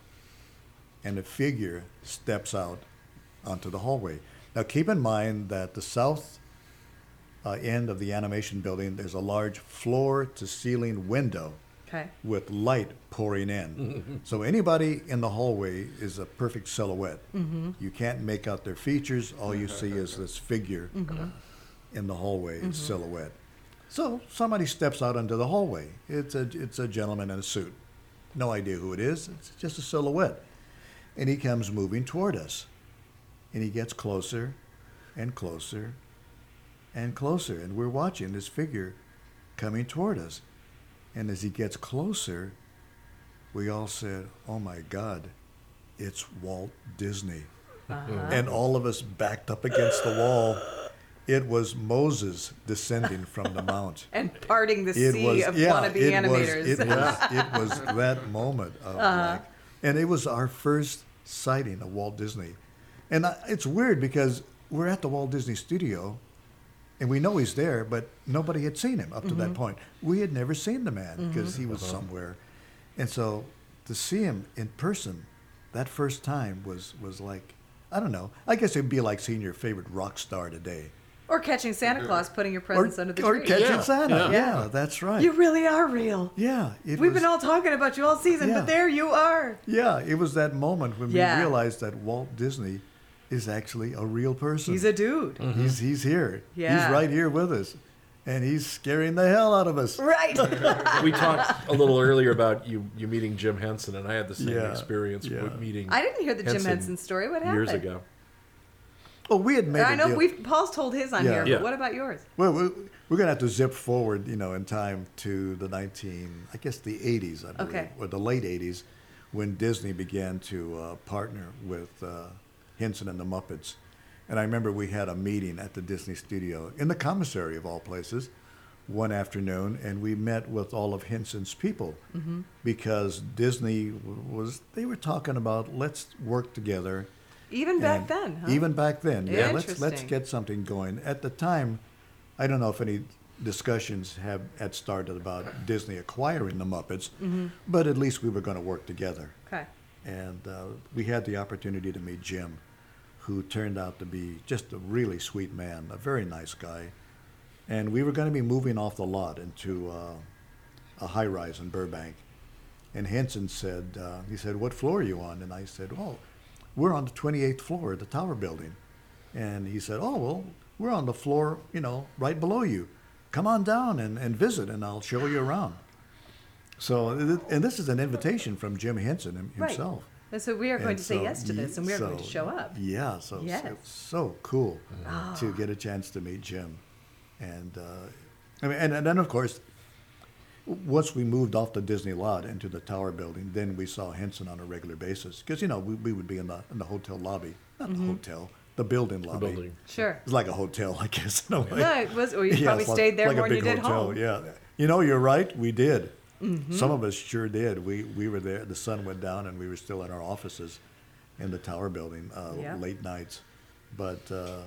And a figure steps out onto the hallway. Now keep in mind that the south uh, end of the animation building, there's a large floor-to-ceiling window Okay. with light pouring in. So anybody in the hallway is a perfect silhouette. You can't make out their features. All you see is this figure in the hallway, silhouette. So somebody steps out into the hallway. It's a it's a gentleman in a suit. No idea who it is. It's just a silhouette. And he comes moving toward us. And he gets closer and closer and closer. And we're watching this figure coming toward us. And as he gets closer, we all said, oh my God, it's Walt Disney. And all of us backed up against the wall. It was Moses descending from the mount. And parting the It sea was, of yeah, wannabe it animators. was, it was, it was that moment of like, and it was our first sighting of Walt Disney. And I, it's weird because we're at the Walt Disney Studio, and we know he's there, but nobody had seen him up to that point. We had never seen the man because he was somewhere, and so to see him in person, that first time was was like, I don't know. I guess it'd be like seeing your favorite rock star today. Or catching Santa Claus, putting your Or, presents under the or tree. catching Yeah, Santa. yeah. Yeah. that's right. You really are real. yeah. It We've was, been all talking about you all season, Yeah. but there you are. Yeah, it was that moment when Yeah. we realized that Walt Disney is actually a real person. He's a dude. He's he's here. Yeah. He's right here with us. And he's scaring the hell out of us. Right. We talked a little earlier about you you meeting Jim Henson, and I had the same Yeah, experience yeah. with meeting. I didn't hear the Jim Henson Henson story. What happened? years ago. Oh, we had made I a know deal. we've Paul's told his on Yeah. here, Yeah. but what about yours? Well, we- we're going to have to zip forward, you know, in time to the nineteen, I guess the eighties, I believe, Okay. or the late eighties, when Disney began to uh, partner with uh, Henson and the Muppets. And I remember we had a meeting at the Disney studio in the commissary of all places one afternoon, and we met with all of Henson's people Mm-hmm. because Disney w- was, they were talking about let's work together. Even back And then, huh? Even back then, yeah. Let's let's Interesting. get something going. At the time, I don't know if any discussions have had started about Disney acquiring the Muppets, Mm-hmm. but at least we were going to work together. Okay. And uh, we had the opportunity to meet Jim, who turned out to be just a really sweet man, a very nice guy. And we were going to be moving off the lot into uh, a high rise in Burbank. And Henson said, uh, he said, "What floor are you on?" And I said, "Oh, we're on the twenty-eighth floor of the Tower Building." And he said, "Oh, well, we're on the floor, you know, right below you. Come on down and, and visit, and I'll show you around." So, and this is an invitation from Jim Henson him- Right. himself. And so we are going And to say so, yes to this, and we are going to so, show up. Yeah, so Yes. it was so cool Ah. to get a chance to meet Jim, and uh, I mean, and, and then of course, once we moved off the Disney lot into the Tower Building, then we saw Henson on a regular basis because you know we, we would be in the in the hotel lobby, not Mm-hmm. the hotel, the building lobby. building. Sure. It's like a hotel, I guess. In a way. No, it was, or you Yeah, probably it's like- stayed there like a more than you big did hotel, home. Yeah, you know, you're right. We did. Mm-hmm. Some of us sure did. We we were there. The sun went down, and we were still in our offices in the Tower Building uh, Yeah. late nights. But uh,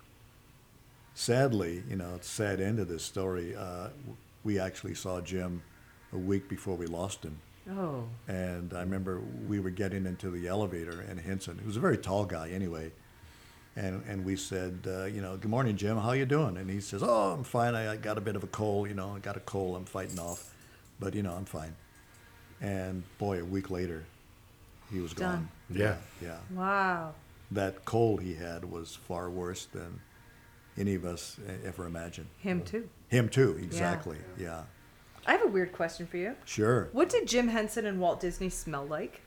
sadly, you know, it's a sad end of this story. Uh, we actually saw Jim a week before we lost him. Oh. And I remember we were getting into the elevator, and Henson, who was a very tall guy anyway, and and we said, uh, you know, "Good morning, Jim. How you doing?" And he says, "Oh, I'm fine. I, I got a bit of a cold. You know, I got a cold. I'm fighting off, but you know, I'm fine." And boy, a week later, he was Done. gone. Yeah. yeah. Wow. That cold he had was far worse than any of us ever imagined. Him too. Him too, exactly. Yeah, I have a weird question for you. sure. What did Jim Henson and Walt Disney smell like?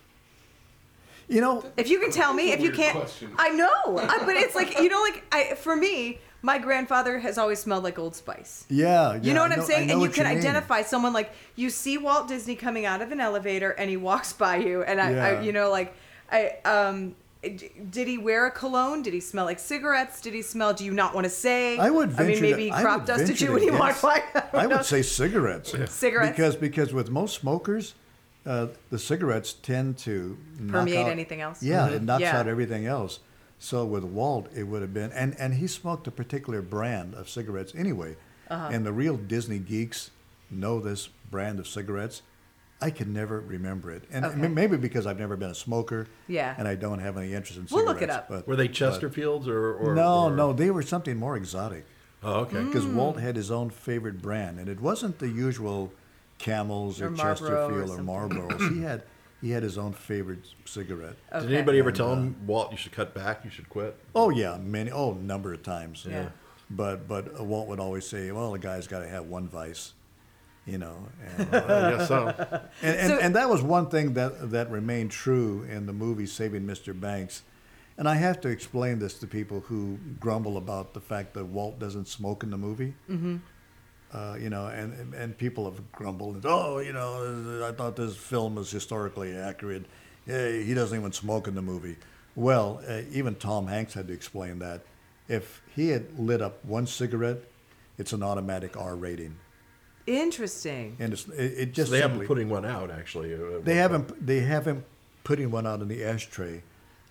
You know, If you can tell me, if you weird can't, question. I know, I, but it's like you know, like I, for me, my grandfather has always smelled like Old Spice. yeah. You yeah, know what I I'm I saying? know And you what can mean. identify someone like you see Walt Disney coming out of an elevator and he walks by you, and I, I Yeah. you know, like I um. d- Did he wear a cologne? Did he smell like cigarettes? Did he smell? Do you not want to say? I would I venture. mean, maybe he to, I crop would dusted venture you to when he guess. walked by. I don't I know. would say cigarettes. Cigarettes? Because because with most smokers, uh, the cigarettes tend to knock Permeate out- anything else. Yeah, Mhm. it knocks Yeah. out everything else. So with Walt, it would have been, and and he smoked a particular brand of cigarettes anyway. Uh-huh. And the real Disney geeks know this brand of cigarettes. I can never remember it, and Okay. m- maybe because I've never been a smoker. Yeah. And I don't have any interest in We'll cigarettes. look it up. But, Were they but- Chesterfields or, or no, or- no, they were something more exotic. Oh, okay. Mm. Because Walt had his own favorite brand, and it wasn't the usual Camels or, Or Marlboro or Chesterfield or, something. Marlboros. he had he had his own favorite cigarette. Okay. Did anybody ever And, tell uh, him, Walt, you should cut back, you should quit? Oh yeah, many oh number of times. Yeah. But but uh, Walt would always say, well, a guy's got to have one vice, you know. And, I guess so. and, and, So- and that was one thing that that remained true in the movie Saving Mister Banks. And I have to explain this to people who grumble about the fact that Walt doesn't smoke in the movie. Mm-hmm. Uh, you know, and and people have grumbled. Oh, you know, I thought this film was historically accurate. Yeah, he doesn't even smoke in the movie. Well, uh, even Tom Hanks had to explain that. If he had lit up one cigarette, it's an automatic R rating, Interesting. and it's, it, it So just they simply, haven't putting one out, actually. uh, they haven't they haven't putting one out in the ashtray,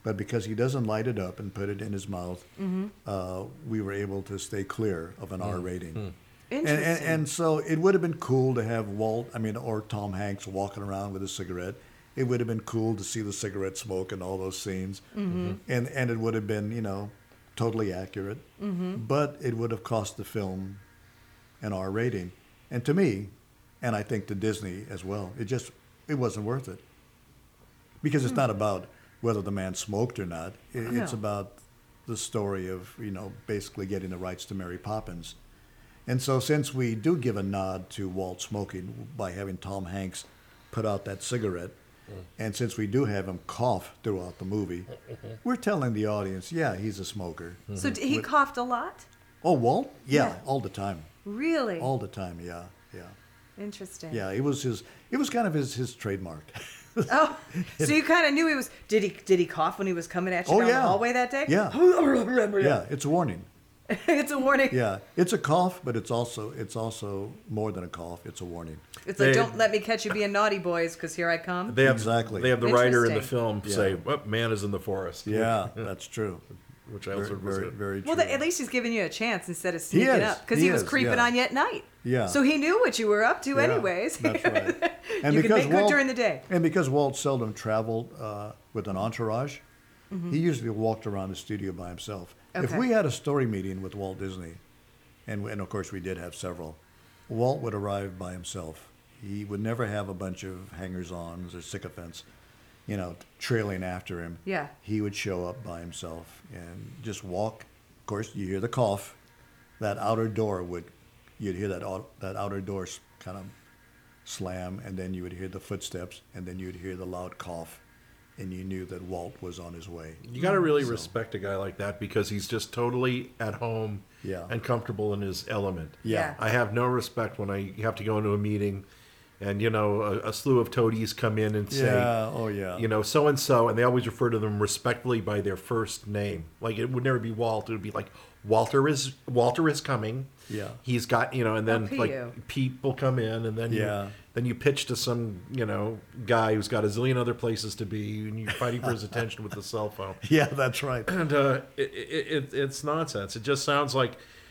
But because he doesn't light it up and put it in his mouth, uh, we were able to stay clear of an R rating. And, Interesting. and, and so it would have been cool to have Walt, I mean, or Tom Hanks walking around with a cigarette. It would have been cool to see the cigarette smoke and all those scenes. Mm-hmm. And, and it would have been, you know, totally accurate. Mm-hmm. But it would have cost the film an R rating. And to me, and I think to Disney as well, it just, it wasn't worth it. Because it's not about whether the man smoked or not. It, It's No. about the story of, you know, basically getting the rights to Mary Poppins. And so since we do give a nod to Walt smoking by having Tom Hanks put out that cigarette, and since we do have him cough throughout the movie, we're telling the audience, yeah, he's a smoker. So d- he With- coughed a lot? Oh, Walt? Yeah, Yeah. all the time. Really? All the time, yeah, yeah. Interesting. Yeah, it was his, it was kind of his, his trademark. Oh, so you kind of knew he was. Did he? Did he cough when he was coming at you Oh, down yeah. the hallway that day? Yeah. yeah. Yeah, it's a warning. It's a warning. Yeah, it's a cough, but it's also it's also more than a cough. It's a warning. It's like, They- don't let me catch you being naughty, boys, because here I come. They have, Exactly. They have the writer in the Interesting. film Yeah. say, well, man is in the forest. Yeah, that's true. Which I Very, also was very, a- very true. Well, the, at least he's giving you a chance instead of He sneaking is. up, because He he, was is, creeping yeah. on you at night. Yeah. So he knew what you were up to, Yeah, anyways. That's right. And You can because make good Walt, during the day. And because Walt seldom traveled uh, with an entourage, he usually walked around the studio by himself. If Mm-hmm. Okay. we had a story meeting with Walt Disney, and, and of course we did have several, Walt would arrive by himself. He would never have a bunch of hangers-ons or sycophants, you know, trailing after him. Yeah. He would show up by himself and just walk. Of course, you hear the cough. That outer door would, you'd hear that out, that outer door kind of slam, and then you would hear the footsteps, and then you'd hear the loud cough, and you knew that Walt was on his way. You got to really So- respect a guy like that because he's just totally at home Yeah. and comfortable in his element. Yeah. I have no respect when I have to go into a meeting and, you know, a, a slew of toadies come in and say, Yeah, oh yeah. you know, so and so, and they always refer to them respectfully by their first name. Like it would never be Walt; it would be like Walter is Walter is coming. Yeah. he's got you know, and then Oh, P U. like people come in, and then Yeah. you, then you pitch to some you know guy who's got a zillion other places to be, and you're fighting for his attention with the cell phone. Yeah, that's right. And uh, it, it, it, it's nonsense. It just sounds like,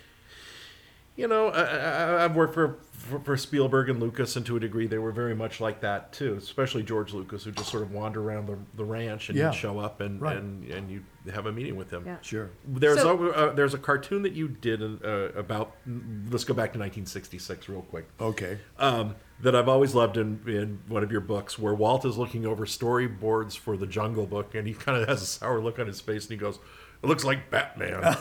you know, I, I, I've worked for, for for Spielberg and Lucas, and to a degree, they were very much like that too. Especially George Lucas, who just sort of wander around the, the ranch and Yeah. you'd show up and, Right. and and you have a meeting with him. Yeah. Sure. There's So- a, uh, there's a cartoon that you did uh, about. Let's go back to nineteen sixty-six real quick. Okay. Um, that I've always loved in, in one of your books, where Walt is looking over storyboards for the Jungle Book, and he kind of has a sour look on his face, and he goes, "It looks like Batman."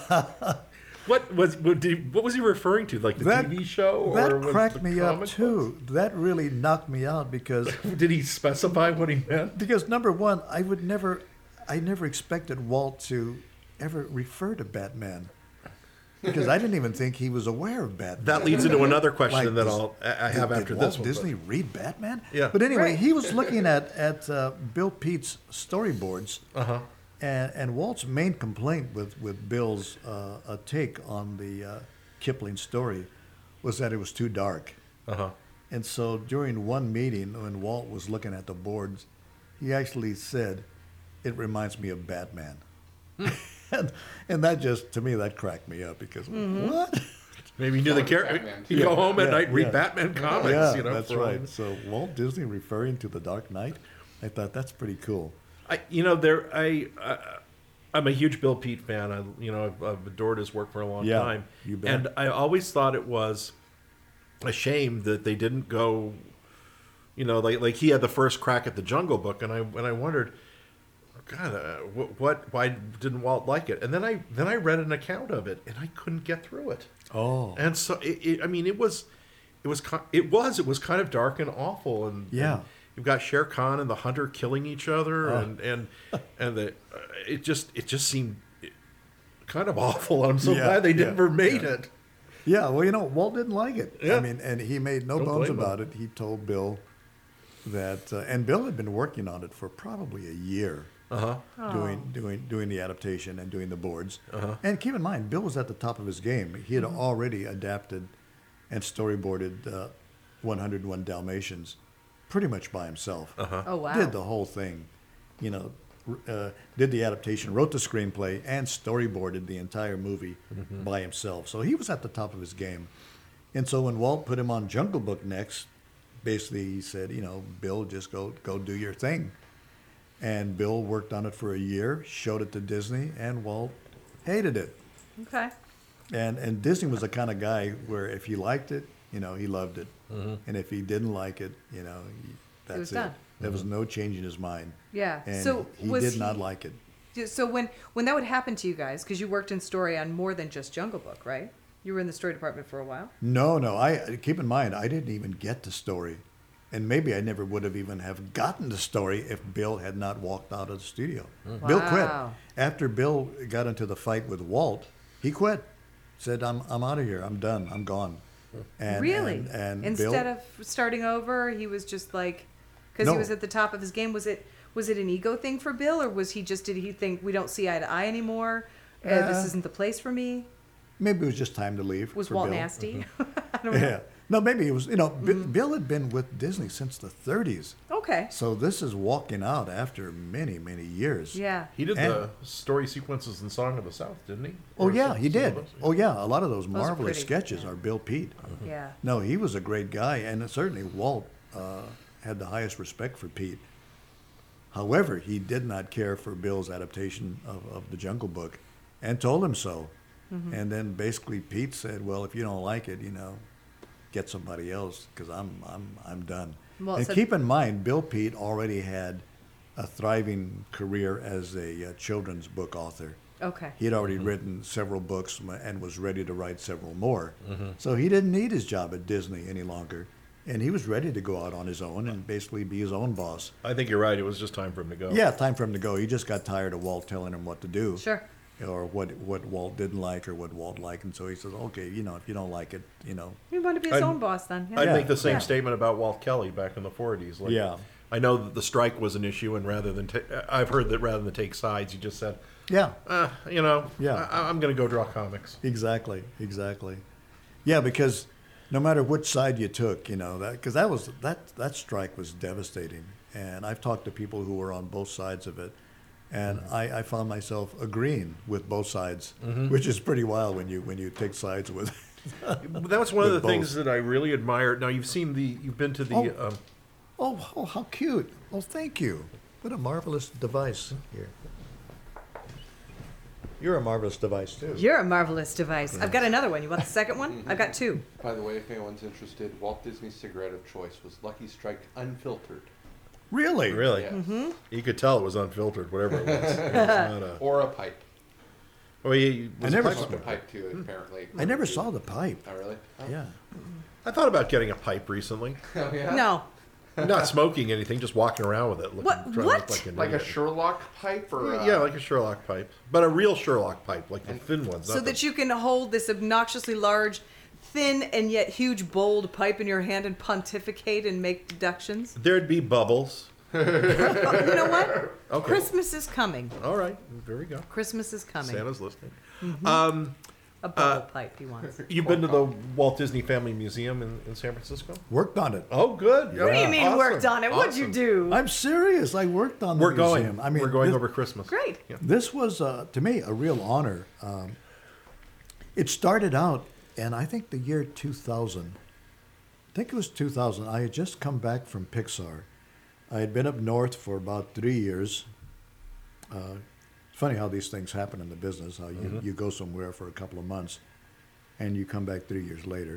What was what, did, what was he referring to? Like the That- T V show, or That was cracked the me up comic too. That really knocked me out because books? Did he specify what he meant? because number one, I would never, I never expected Walt to ever refer to Batman because I didn't even think he was aware of Batman. That leads into another question Like, that does- I'll I I have did, after did this Walt one. Disney read Batman? Yeah. But anyway, Right. he was looking at at uh, Bill Pete's storyboards, Uh huh. and and Walt's main complaint with with Bill's uh, a take on the uh, Kipling story was that it was too dark. Uh huh. And so during one meeting, when Walt was looking at the boards, he actually said, "It reminds me of Batman," and, and that just to me that cracked me up because what? Maybe you knew the Like character. Batman. You go home at Yeah, night, read yeah. Batman comics. yeah, you know, that's for all- right. So Walt Disney referring to the Dark Knight, I thought that's pretty cool. I, you know, there. I, I, I'm a huge Bill Pete fan. I, you know, I've, I've adored his work for a long Yeah, time, you bet. and I always thought it was a shame that they didn't go. You know, like like he had the first crack at the Jungle Book, and I and I wondered, God, uh, what, what? Why didn't Walt like it? And then I then I read an account of it, and I couldn't get through it. Oh, And so, it, it, I mean, it was, it was, ki- it was, it was kind of dark and awful. And Yeah. and you've got Shere Khan and the Hunter killing each other, Oh. and and and the, uh, it just, it just seemed kind of awful. I'm so Yeah, glad they yeah, never made yeah. it. yeah. Well, you know, Walt didn't like it. Yeah. I mean, and he made no Don't bones blame him. about it. He told Bill that, uh, and Bill had been working on it for probably a year. Uh huh. doing doing doing the adaptation and doing the boards. Uh-huh. And keep in mind, Bill was at the top of his game. He had already adapted and storyboarded uh, one oh one Dalmatians pretty much by himself. Uh huh. Oh wow. Did the whole thing, you know, uh, did the adaptation, wrote the screenplay, and storyboarded the entire movie Mm-hmm. by himself. So he was at the top of his game. And so when Walt put him on Jungle Book next, basically he said, you know, Bill, just go go do your thing. And Bill worked on it for a year, showed it to Disney, and Walt hated it. Okay. And and Disney was the kind of guy where if he liked it, you know, he loved it. And if he didn't like it, you know, he, that's was it. done. There was no changing his mind. Yeah. And So he was did not he- like it. Yeah, So when when that would happen to you guys, because you worked in story on more than just Jungle Book, right? You were in the story department for a while. No, no. I keep in mind, I didn't even get the story, and maybe I never would have even have gotten the story if Bill had not walked out of the studio. Bill quit Wow. after Bill got into the fight with Walt. He quit. Said, "I'm I'm out of here. I'm done. I'm gone." And, Really? And, and Instead Bill, of starting over, he was just like, because he No. was at the top of his game. Was it was it an ego thing for Bill, or was he just did he think we don't see eye to eye anymore? Uh, this Uh, isn't the place for me. maybe it was just time to leave. Was for Walt Bill. nasty? I don't know. Yeah. No, maybe it was. You know, Bi- Bill had been with Disney since the thirties, Okay. so this is walking out after many, many years. Yeah. He did And- the story sequences in Song of the South, didn't he? Oh Or yeah, some- he some of did. those? Oh yeah, a lot of those are marvelous pretty, sketches yeah. are Bill Pete. Yeah. No, he was a great guy, and certainly Walt uh, had the highest respect for Pete. However, he did not care for Bill's adaptation of, of the Jungle Book, and told him so. Mm-hmm. And then basically Pete said, "Well, if you don't like it, you know, get somebody else, because I'm I'm I'm done." Well, and so- keep in mind, Bill Pete already had a thriving career as a uh, children's book author. Okay. He had already written several books m- and was ready to write several more. So he didn't need his job at Disney any longer. And he was ready to go out on his own and basically be his own boss. I think you're right. It was just time for him to go. Yeah, time for him to go. He just got tired of Walt telling him what to do. Sure. Or what, what Walt didn't like or what Walt liked. And so he says, okay, you know, if you don't like it, you know. He wanted to be his I'd- own boss then. Yeah. I'd Yeah. make the same Yeah. statement about Walt Kelly back in the forties. Like, Yeah. I know that the strike was an issue, and rather than ta- I've heard that rather than take sides, he just said, Yeah, uh, you know, Yeah. I, I'm going to go draw comics. exactly, exactly. Yeah, because no matter which side you took, you know, that because that was that that strike was devastating, and I've talked to people who were on both sides of it, and I, I found myself agreeing with both sides, which is pretty wild when you when you take sides with. That was one of the With both. things that I really admired. Now you've seen the, you've been to the. Oh. Um, oh, oh, how cute! Oh, thank you. What a marvelous device here. You're a marvelous device too. You're a marvelous device. I've got another one. You want the second one? I've got two. By the way, if anyone's interested, Walt Disney's cigarette of choice was Lucky Strike Unfiltered. Really? really, Yes. you could tell it was unfiltered, whatever it was. It was not a, Or a pipe. oh, yeah, you- was I a never pipe saw- Smoked a smoker. pipe too, apparently. I never saw the pipe. Oh, really? Oh. Yeah. I thought about getting a pipe recently. Oh, yeah? No. Not smoking anything, just walking around with it. Looking, What- trying to look what? Like, an Like a idiot. Sherlock pipe or uh, Yeah, like a Sherlock pipe, but a real Sherlock pipe, like the thin ones. So not that the, you can hold this obnoxiously large, thin, and yet huge, bold pipe in your hand and pontificate and make deductions. there'd be bubbles. Oh, you know what? Okay. Christmas is coming. All right, there we go. Christmas is coming. Santa's listening. Mm-hmm. Um, A bubble pipe he wants. you've been to the Walt Disney Family Museum in, in San Francisco? Worked on it. Oh, good. What do you mean Awesome. worked on it? What'd you Awesome. do? I'm serious. I worked on the We're going. museum. I mean, we're going this, over Christmas. Great. Yeah. This was, uh, to me, a real honor. Um, it started out, and I think the year two thousand. I think it was two thousand. I had just come back from Pixar. I had been up north for about three years. Uh, it's funny how these things happen in the business. How you, you go somewhere for a couple of months, and you come back three years later.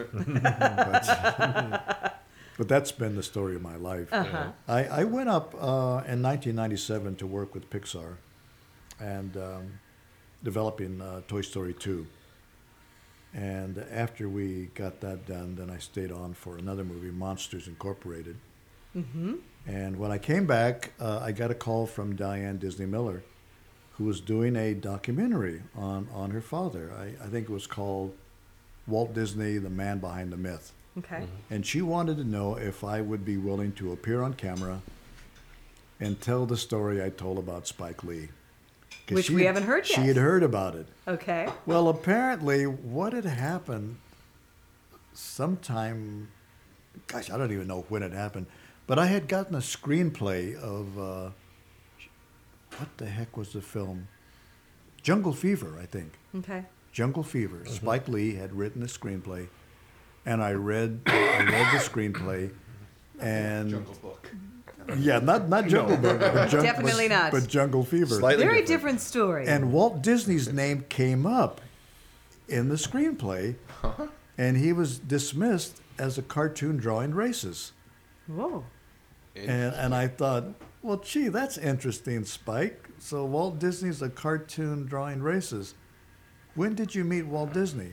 but, but that's been the story of my life. Uh-huh. I, I went up uh, in nineteen ninety-seven to work with Pixar and um, developing uh, Toy Story two. And after we got that done, then I stayed on for another movie, Monsters Incorporated. Mm-hmm. And when I came back, uh, I got a call from Diane Disney Miller, who was doing a documentary on, on her father. I, I think it was called Walt Disney, the Man Behind the Myth. Okay. And she wanted to know if I would be willing to appear on camera and tell the story I told about Spike Lee. 'Cause Which she we had- haven't heard She yet. had heard about it. Okay. Well, apparently, what had happened sometime, gosh, I don't even know when it happened, but I had gotten a screenplay of uh, what the heck was the film? Jungle Fever, I think. Okay. Jungle Fever. Spike Lee had written the screenplay, and I read I read the screenplay, and Jungle Book. yeah, not not Jungle Book, but Jung- Definitely but- not. but Jungle Fever. Slightly Very different. different story. And Walt Disney's name came up in the screenplay, and he was dismissed as a cartoon drawing racist. Whoa. And and I thought, well, gee, that's interesting, Spike. So Walt Disney's a cartoon drawing racist. When did you meet Walt Disney?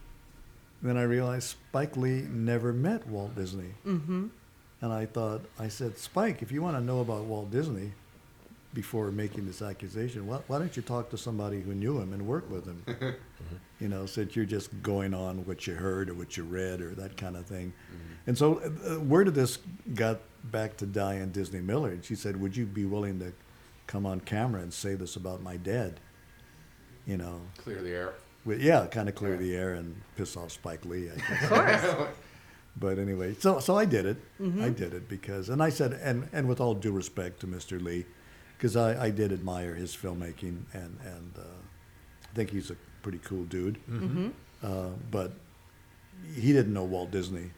Then I realized Spike Lee never met Walt Disney. Mm-hmm. And I thought, I said, Spike, if you want to know about Walt Disney before making this accusation, why, why don't you talk to somebody who knew him and worked with him? You know, since you're just going on what you heard or what you read or that kind of thing. Mm-hmm. And so uh, word of this got back to Diane Disney Miller, and she said, would you be willing to come on camera and say this about my dad? You know, Clear the air. with, yeah, kind of clear the air and piss off Spike Lee, I guess. Of course. But anyway, so so I did it. I did it because, and I said, and, and with all due respect to Mister Lee, because I, I did admire his filmmaking, and and uh, I think he's a pretty cool dude. Mm-hmm. Uh, but he didn't know Walt Disney.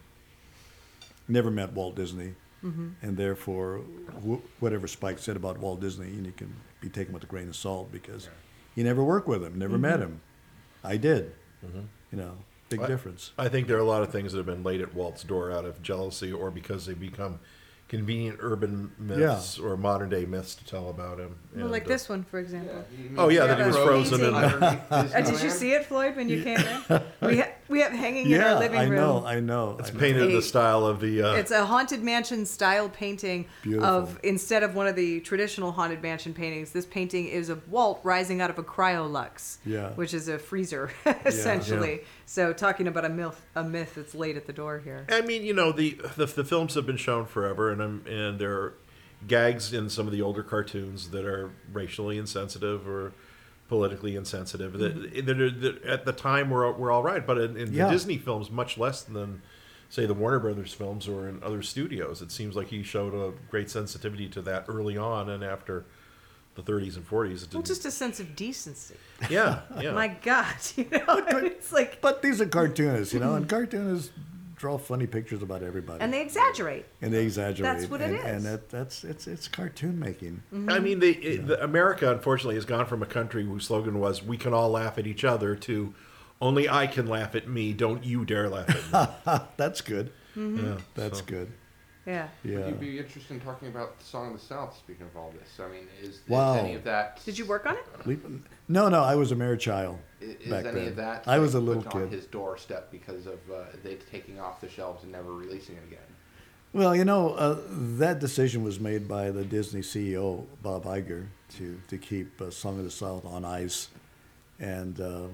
Never met Walt Disney, Mm-hmm. and therefore, wh- whatever Spike said about Walt Disney, you know, can be taken with a grain of salt because he never worked with him, never met him. I did. You know, big I- difference. I think there are a lot of things that have been laid at Walt's door out of jealousy or because they become convenient urban myths or modern day myths to tell about him. Well, And, like uh, this one, for example. Oh, yeah, that he was frozen in- Uh, did you see it, Floyd, when you came in? We, ha- we have hanging in Yeah, our living I room. know, I know. It's I know. painted in A- the style of the. Uh, It's a haunted mansion style painting Beautiful. of, instead of one of the traditional haunted mansion paintings, this painting is of Walt rising out of a cryolux, Yeah. which is a freezer, essentially. So talking about a myth, a myth that's laid at the door here. I mean, you know, the, the the films have been shown forever, and I'm, and there are gags in some of the older cartoons that are racially insensitive or politically insensitive. That, that, are, that at the time were were all right, but in, in Yeah. the Disney films, much less than say the Warner Brothers films or in other studios. It seems like he showed a great sensitivity to that early on, and after the thirties and forties, it Well, didn't. just a sense of decency. yeah, yeah. My God, you know, it's like, But these are cartoonists, you know, and cartoonists draw funny pictures about everybody. and they exaggerate. And they exaggerate. That's what it and, is. And that, that's it's it's cartoon making. I mean, they, it, the, America, unfortunately, has gone from a country whose slogan was "We can all laugh at each other" to "Only I can laugh at me. Don't you dare laugh at me." That's good. Yeah, That's so. good. Yeah. Yeah. Would you be interested in talking about the Song of the South, speaking of all this? I mean, is, is Wow. any of that... Did you work on it? Leap- No, no, I was a mere child i- Is back any then. of that I was a put little on kid. his doorstep because of uh, they taking off the shelves and never releasing it again? Well, you know, uh, that decision was made by the Disney C E O, Bob Iger, to, to keep uh, Song of the South on ice. And, um,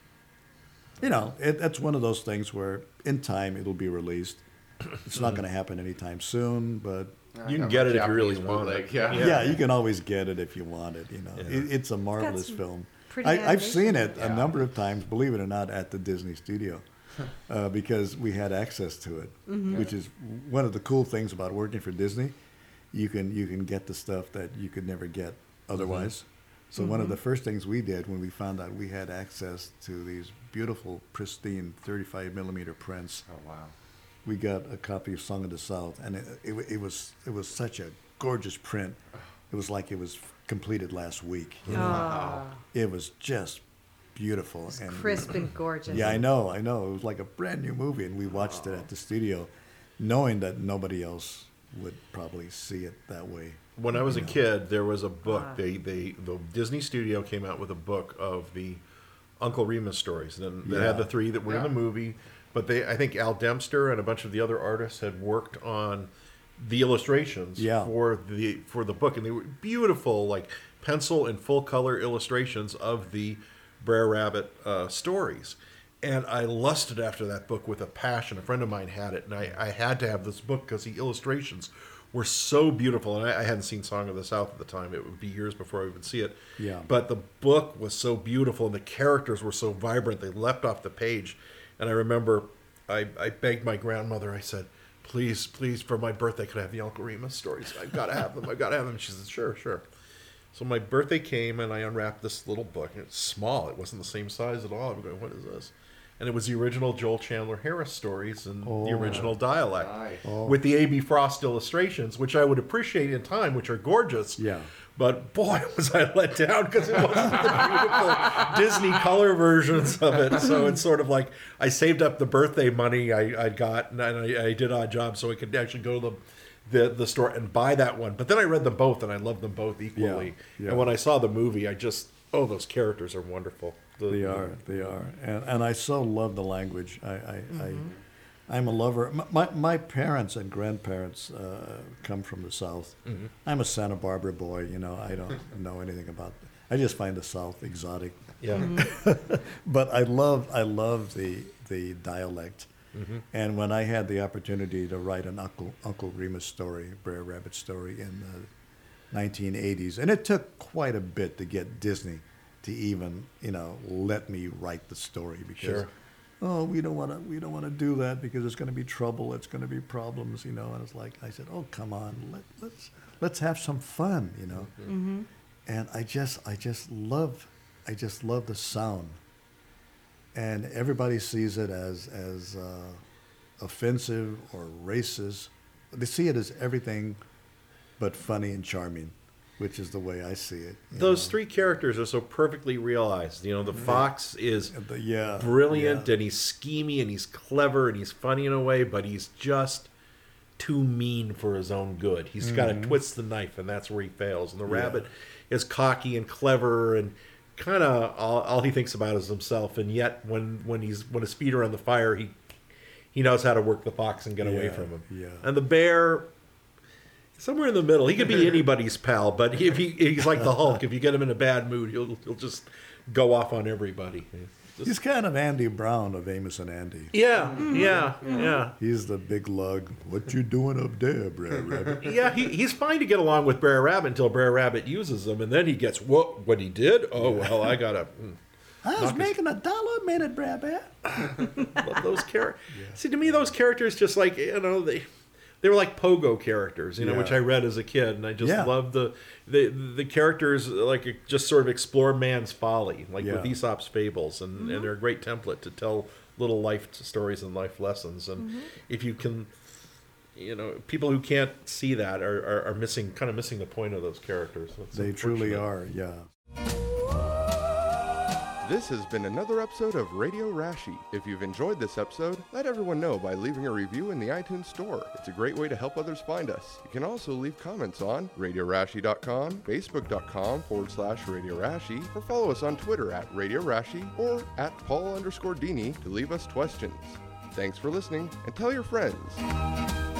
you know, it, that's one of those things where in time it'll be released. It's not going to happen anytime soon, but I You can got get my it if you really Japanese want bootleg, it. Yeah. Yeah. yeah. you can always get it if you want it. You know, Yeah. it, it's a marvelous some film. pretty I, I've animation. seen it a Yeah. number of times, believe it or not, at the Disney studio, uh, because we had access to it, Mm-hmm. which is one of the cool things about working for Disney. You can you can get the stuff that you could never get otherwise. So one of the first things we did when we found out we had access to these beautiful, pristine thirty-five millimeter prints, Oh, wow. we got a copy of Song of the South, and it, it, it was it was such a gorgeous print. It was like it was completed last week. You know? Ah, It was just beautiful and crisp and gorgeous. Yeah, I know, I know. It was like a brand new movie, and we watched it at the studio, knowing that nobody else would probably see it that way. When I was a You know. kid, there was a book. Ah. They, they, the Disney Studio came out with a book of the Uncle Remus stories. And they Yeah. had the three that were in Yeah. the movie, but they, I think Al Dempster and a bunch of the other artists had worked on the illustrations Yeah. for the for the book, and they were beautiful, like pencil and full color illustrations of the Brer Rabbit uh, stories. And I lusted after that book with a passion. A friend of mine had it, and I, I had to have this book because the illustrations were so beautiful. And I, I hadn't seen Song of the South at the time. It would be years before I would see it. Yeah. But the book was so beautiful, and the characters were so vibrant. They leapt off the page. And I remember I, I begged my grandmother, I said, please, please, for my birthday, could I have the Uncle Remus stories? I've got to have them. I've got to have them. She said, sure, sure. So my birthday came, and I unwrapped this little book. And it's small. It wasn't the same size at all. I'm going, what is this? And it was the original Joel Chandler Harris stories in Oh. the original dialect. Nice. Oh. With the A B Frost illustrations, which I would appreciate in time, which are gorgeous. Yeah. But boy, was I let down because it wasn't the beautiful Disney color versions of it. So it's sort of like I saved up the birthday money I, I got, and I, I did odd jobs so I could actually go to the, the the store and buy that one. But then I read them both, and I loved them both equally. Yeah, yeah. And when I saw the movie, I just, oh, those characters are wonderful. The- They are, they are, and and I so love the language. I, I, I I'm a lover. My my, my parents and grandparents uh, come from the South. Mm-hmm. I'm a Santa Barbara boy. You know, I don't know anything about. I just find the South exotic. Yeah. But I love I love the the dialect. Mm-hmm. And when I had the opportunity to write an Uncle Uncle Remus story, Brer Rabbit story in the nineteen eighties, and it took quite a bit to get Disney to even, you know, let me write the story because, Sure. oh, we don't want to we don't want to do that because it's going to be trouble, it's going to be problems, you know. And it's like I said, oh, come on, let, let's let's have some fun, you know. Mm-hmm. And I just I just love I just love the sound. And everybody sees it as as uh, offensive or racist. They see it as everything but funny and charming, which is the way I see it. you Those know. three characters are so perfectly realized. You know, the fox is The- yeah, brilliant, yeah. and he's schemy, and he's clever, and he's funny in a way, but he's just too mean for his own good. He's got to twist the knife, and that's where he fails. And the Mm-hmm. Yeah. rabbit is cocky and clever, and kind of all, all he thinks about is himself. And yet, when when he's when his feet are on the fire, he he knows how to work the fox and get away Yeah, from him. yeah. And the bear, somewhere in the middle. He could be anybody's pal, but if he, he's like the Hulk. If you get him in a bad mood, he'll he'll just go off on everybody. Just- He's kind of Andy Brown of Amos and Andy. yeah, yeah, yeah, He's the big lug. What you doing up there, Brer Rabbit? yeah. He, he's fine to get along with Brer Rabbit until Brer Rabbit uses him, and then he gets what what he did. Oh well, I gotta. mm. I was Knock his- making a dollar a minute, Brer Bear. Love those characters. See, to me, those characters just like you know they. They were like pogo characters, you know, Yeah. which I read as a kid, and I just Yeah. loved the, the the characters like just sort of explore man's folly, like with Yeah. Aesop's fables, and, and they're a great template to tell little life stories and life lessons. And if you can, you know, people who can't see that are, are, are missing, kind of missing the point of those characters. That's They truly unfortunate. are, yeah. This has been another episode of Radio Rashi. If you've enjoyed this episode, let everyone know by leaving a review in the iTunes Store. It's a great way to help others find us. You can also leave comments on radio rashi dot com, facebook.com forward slash Radio Rashi, or follow us on Twitter at Radio Rashi or at Paul underscore Dini to leave us questions. Thanks for listening, and tell your friends.